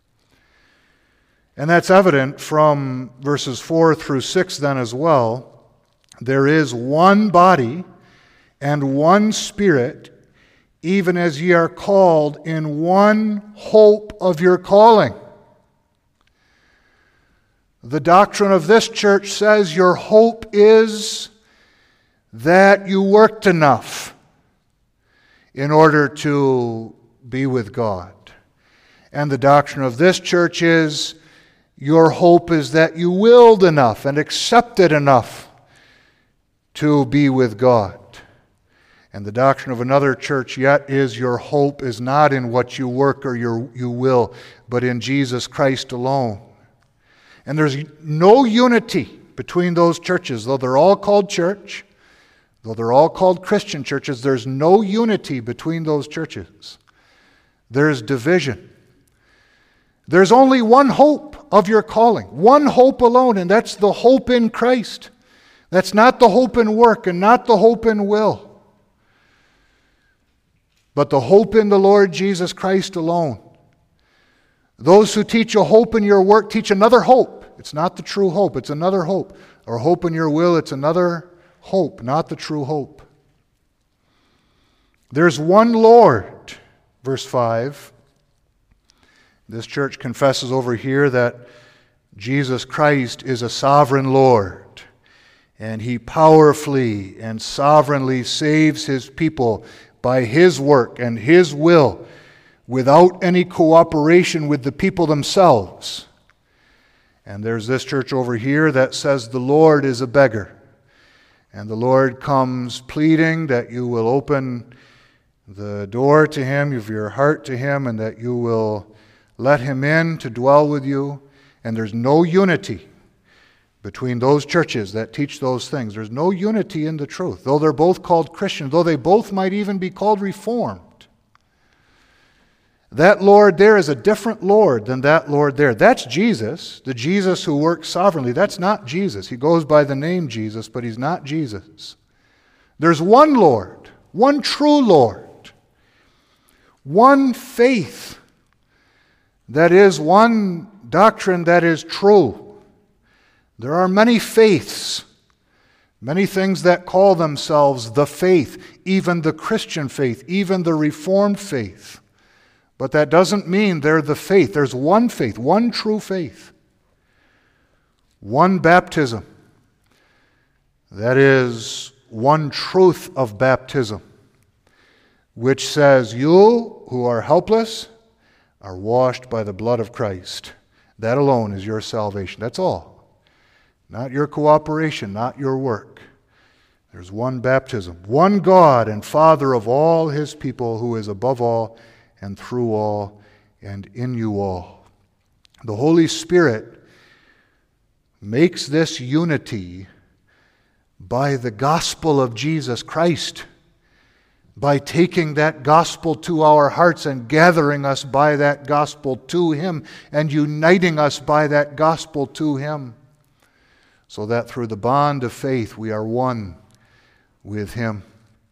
And that's evident from verses four through six then as well. There is one body and one Spirit, even as ye are called in one hope of your calling. The doctrine of this church says your hope is that you worked enough in order to be with God. And the doctrine of this church is your hope is that you willed enough and accepted enough to be with God. And the doctrine of another church yet is your hope is not in what you work or your, you will, but in Jesus Christ alone. And there's no unity between those churches. Though they're all called church, though they're all called Christian churches, there's no unity between those churches. There's division. There's only one hope of your calling, one hope alone, and that's the hope in Christ. That's not the hope in work and not the hope in will, but the hope in the Lord Jesus Christ alone. Those who teach a hope in your work teach another hope. It's not the true hope, it's another hope. Or hope in your will, it's another hope, not the true hope. There's one Lord, verse five. This church confesses over here that Jesus Christ is a sovereign Lord, and He powerfully and sovereignly saves His people by His work and His will, without any cooperation with the people themselves. And there's this church over here that says the Lord is a beggar. And the Lord comes pleading that you will open the door to Him, of your heart to Him, and that you will let Him in to dwell with you. And there's no unity between those churches that teach those things. There's no unity in the truth, though they're both called Christian, though they both might even be called Reformed. That Lord there is a different Lord than that Lord there. That's Jesus, the Jesus who works sovereignly. That's not Jesus. He goes by the name Jesus, but He's not Jesus. There's one Lord, one true Lord, one faith, that is one doctrine that is true. There are many faiths, many things that call themselves the faith, even the Christian faith, even the Reformed faith. But that doesn't mean they're the faith. There's one faith, one true faith. One baptism. That is one truth of baptism, which says you who are helpless are washed by the blood of Christ. That alone is your salvation. That's all. Not your cooperation, not your work. There's one baptism. One God and Father of all His people, who is above all and through all and in you all. The Holy Spirit makes this unity by the gospel of Jesus Christ, by taking that gospel to our hearts and gathering us by that gospel to Him and uniting us by that gospel to Him, so that through the bond of faith we are one with Him.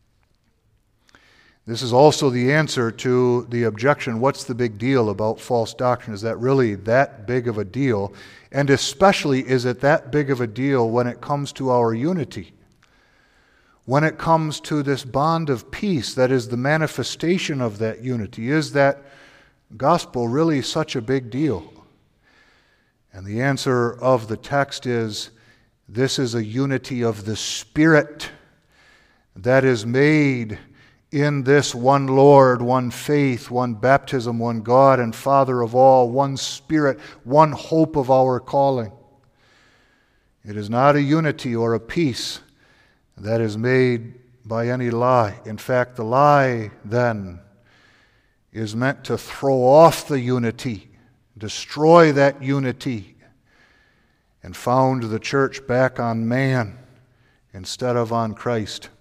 This is also the answer to the objection, what's the big deal about false doctrine? Is that really that big of a deal? And especially, is it that big of a deal when it comes to our unity? When it comes to this bond of peace that is the manifestation of that unity? Is that gospel really such a big deal? And the answer of the text is, this is a unity of the Spirit that is made in this one Lord, one faith, one baptism, one God and Father of all, one Spirit, one hope of our calling. It is not a unity or a peace that is made by any lie. In fact, the lie then is meant to throw off the unity, destroy that unity, and found the church back on man instead of on Christ.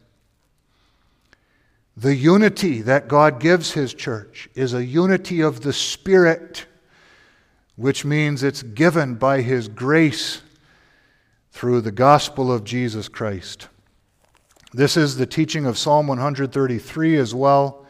The unity that God gives His church is a unity of the Spirit, which means it's given by His grace through the gospel of Jesus Christ. This is the teaching of Psalm one thirty-three as well.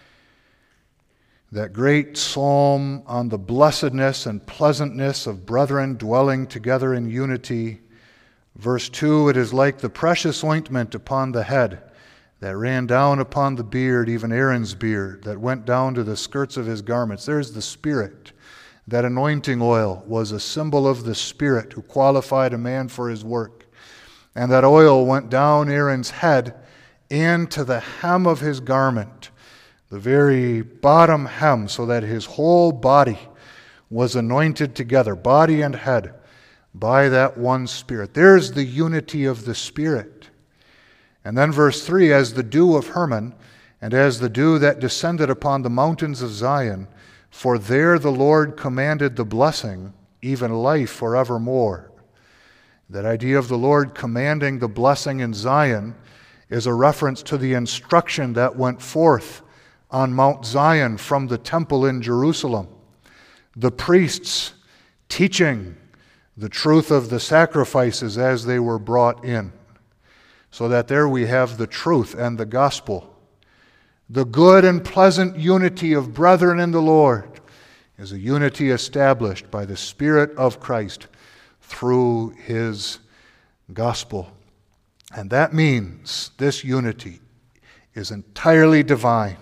That great psalm on the blessedness and pleasantness of brethren dwelling together in unity. Verse two, it is like the precious ointment upon the head that ran down upon the beard, even Aaron's beard, that went down to the skirts of his garments. There's the Spirit. That anointing oil was a symbol of the Spirit who qualified a man for his work. And that oil went down Aaron's head into the hem of his garment, the very bottom hem, so that his whole body was anointed together, body and head, by that one Spirit. There's the unity of the Spirit. And then verse three, as the dew of Hermon, and as the dew that descended upon the mountains of Zion, for there the Lord commanded the blessing, even life forevermore. That idea of the Lord commanding the blessing in Zion is a reference to the instruction that went forth on Mount Zion from the temple in Jerusalem. The priests teaching the truth of the sacrifices as they were brought in. So that there we have the truth and the gospel. The good and pleasant unity of brethren in the Lord is a unity established by the Spirit of Christ through His gospel. And that means this unity is entirely divine.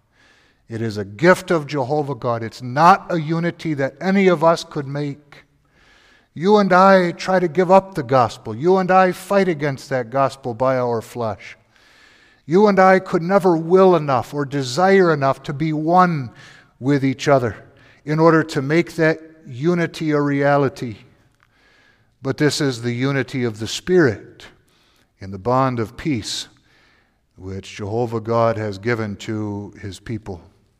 It is a gift of Jehovah God. It's not a unity that any of us could make. You and I try to give up the gospel. You and I fight against that gospel by our flesh. You and I could never will enough or desire enough to be one with each other in order to make that unity a reality. But this is the unity of the Spirit in the bond of peace which Jehovah God has given to His people.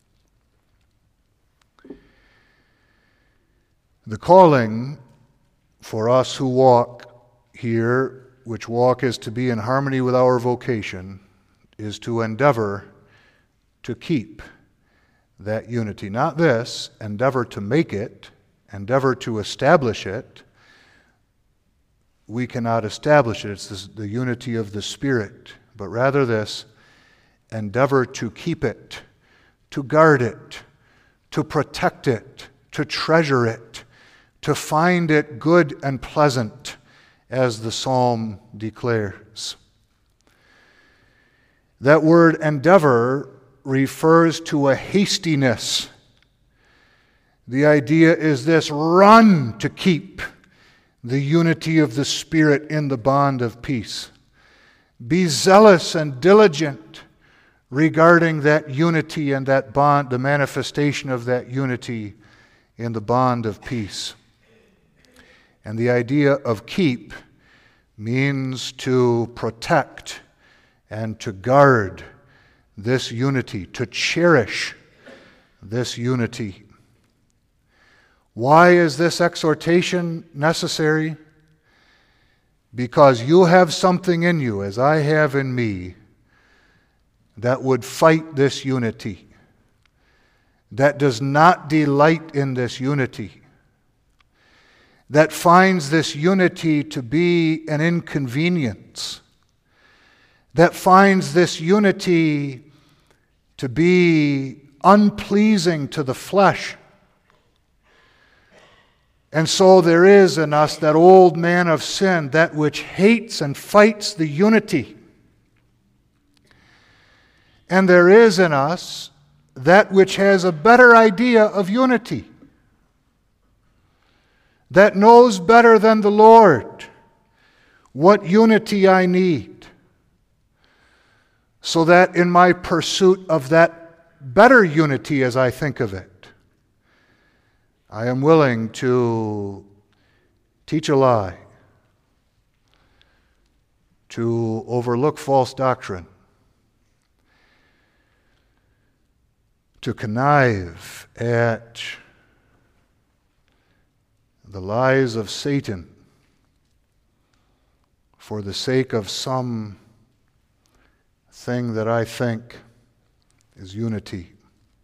The calling for us who walk here, which walk is to be in harmony with our vocation, is to endeavor to keep that unity. Not this, endeavor to make it, endeavor to establish it. We cannot establish it. It's this, the unity of the Spirit. But rather this, endeavor to keep it, to guard it, to protect it, to treasure it, to find it good and pleasant, as the psalm declares. That word endeavor refers to a hastiness. The idea is this: run to keep the unity of the Spirit in the bond of peace. Be zealous and diligent regarding that unity and that bond, the manifestation of that unity in the bond of peace. And the idea of keep means to protect and to guard this unity, to cherish this unity. Why is this exhortation necessary? Because you have something in you, as I have in me, that would fight this unity, that does not delight in this unity, that finds this unity to be an inconvenience, that finds this unity to be unpleasing to the flesh. And so there is in us that old man of sin, that which hates and fights the unity. And there is in us that which has a better idea of unity, that knows better than the Lord what unity I need, so that in my pursuit of that better unity, as I think of it, I am willing to teach a lie, to overlook false doctrine, to connive at the lies of Satan for the sake of some thing that I think is unity.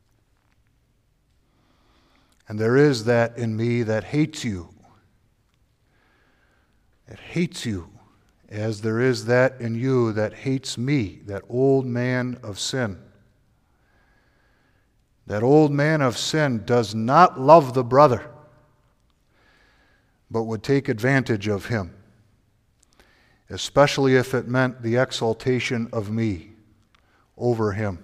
And there is that in me that hates you. It hates you as there is that in you that hates me, that old man of sin. That old man of sin does not love the brother, but would take advantage of him, especially if it meant the exaltation of me over him.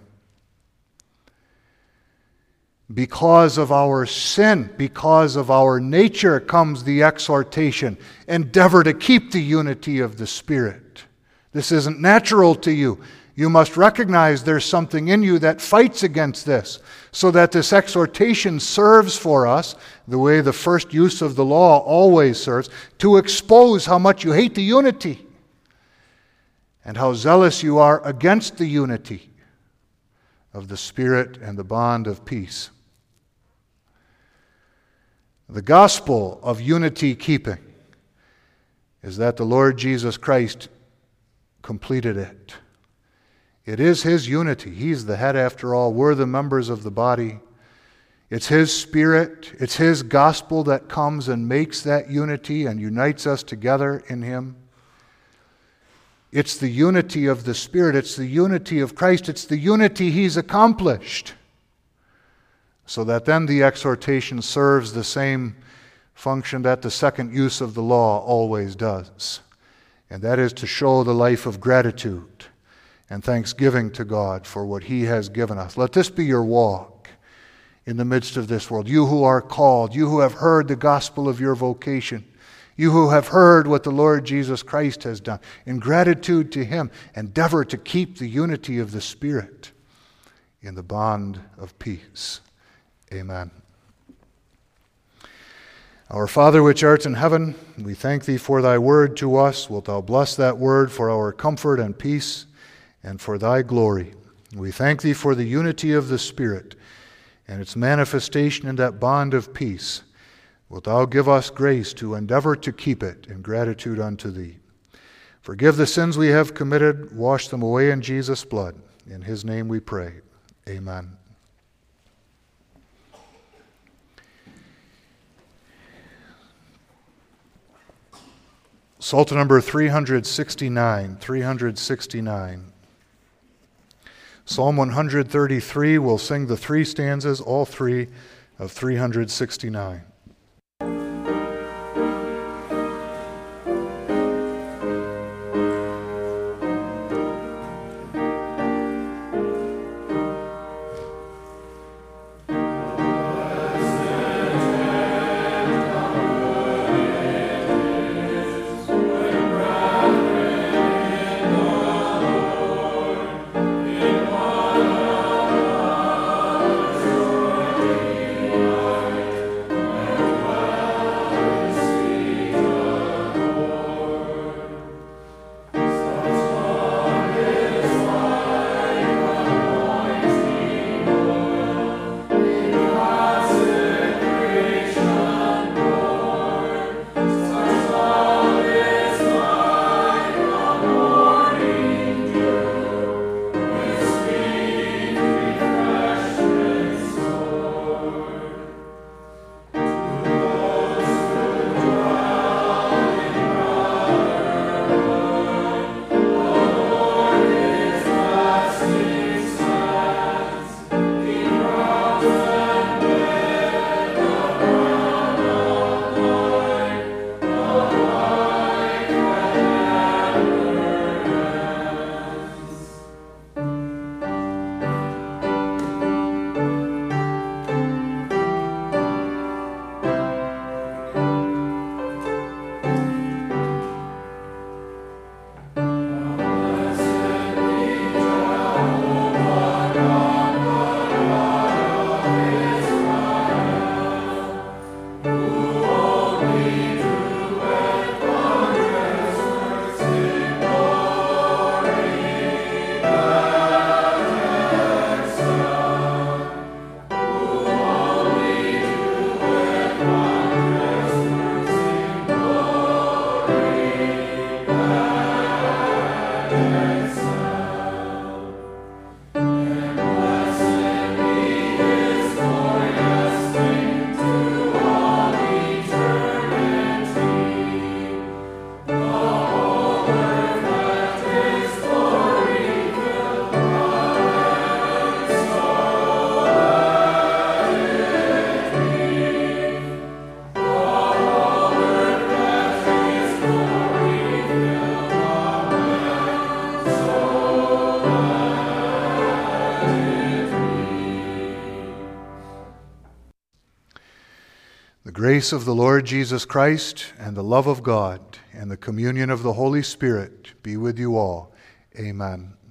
Because of our sin, because of our nature, comes the exhortation. Endeavor to keep the unity of the Spirit. This isn't natural to you. You must recognize there's something in you that fights against this, so that this exhortation serves for us, the way the first use of the law always serves, to expose how much you hate the unity and how zealous you are against the unity of the Spirit and the bond of peace. The gospel of unity keeping is that the Lord Jesus Christ completed it. It is His unity. He's the head after all. We're the members of the body. It's His Spirit, it's His gospel that comes and makes that unity and unites us together in Him. It's the unity of the Spirit. It's the unity of Christ. It's the unity He's accomplished. So that then the exhortation serves the same function that the second use of the law always does. And that is to show the life of gratitude and thanksgiving to God for what He has given us. Let this be your walk in the midst of this world. You who are called, you who have heard the gospel of your vocation, you who have heard what the Lord Jesus Christ has done, in gratitude to Him, endeavor to keep the unity of the Spirit in the bond of peace. Amen. Our Father which art in heaven, we thank Thee for Thy word to us. Wilt Thou bless that word for our comfort and peace and for Thy glory. We thank Thee for the unity of the Spirit and its manifestation in that bond of peace. Wilt Thou give us grace to endeavor to keep it in gratitude unto Thee. Forgive the sins we have committed. Wash them away in Jesus' blood. In His name we pray. Amen. Psalter number three sixty-nine, three sixty-nine. Psalm one thirty-three, we'll sing the three stanzas, all three of three sixty-nine. grace of the Lord Jesus Christ, and the love of God, and the communion of the Holy Spirit be with you all. Amen.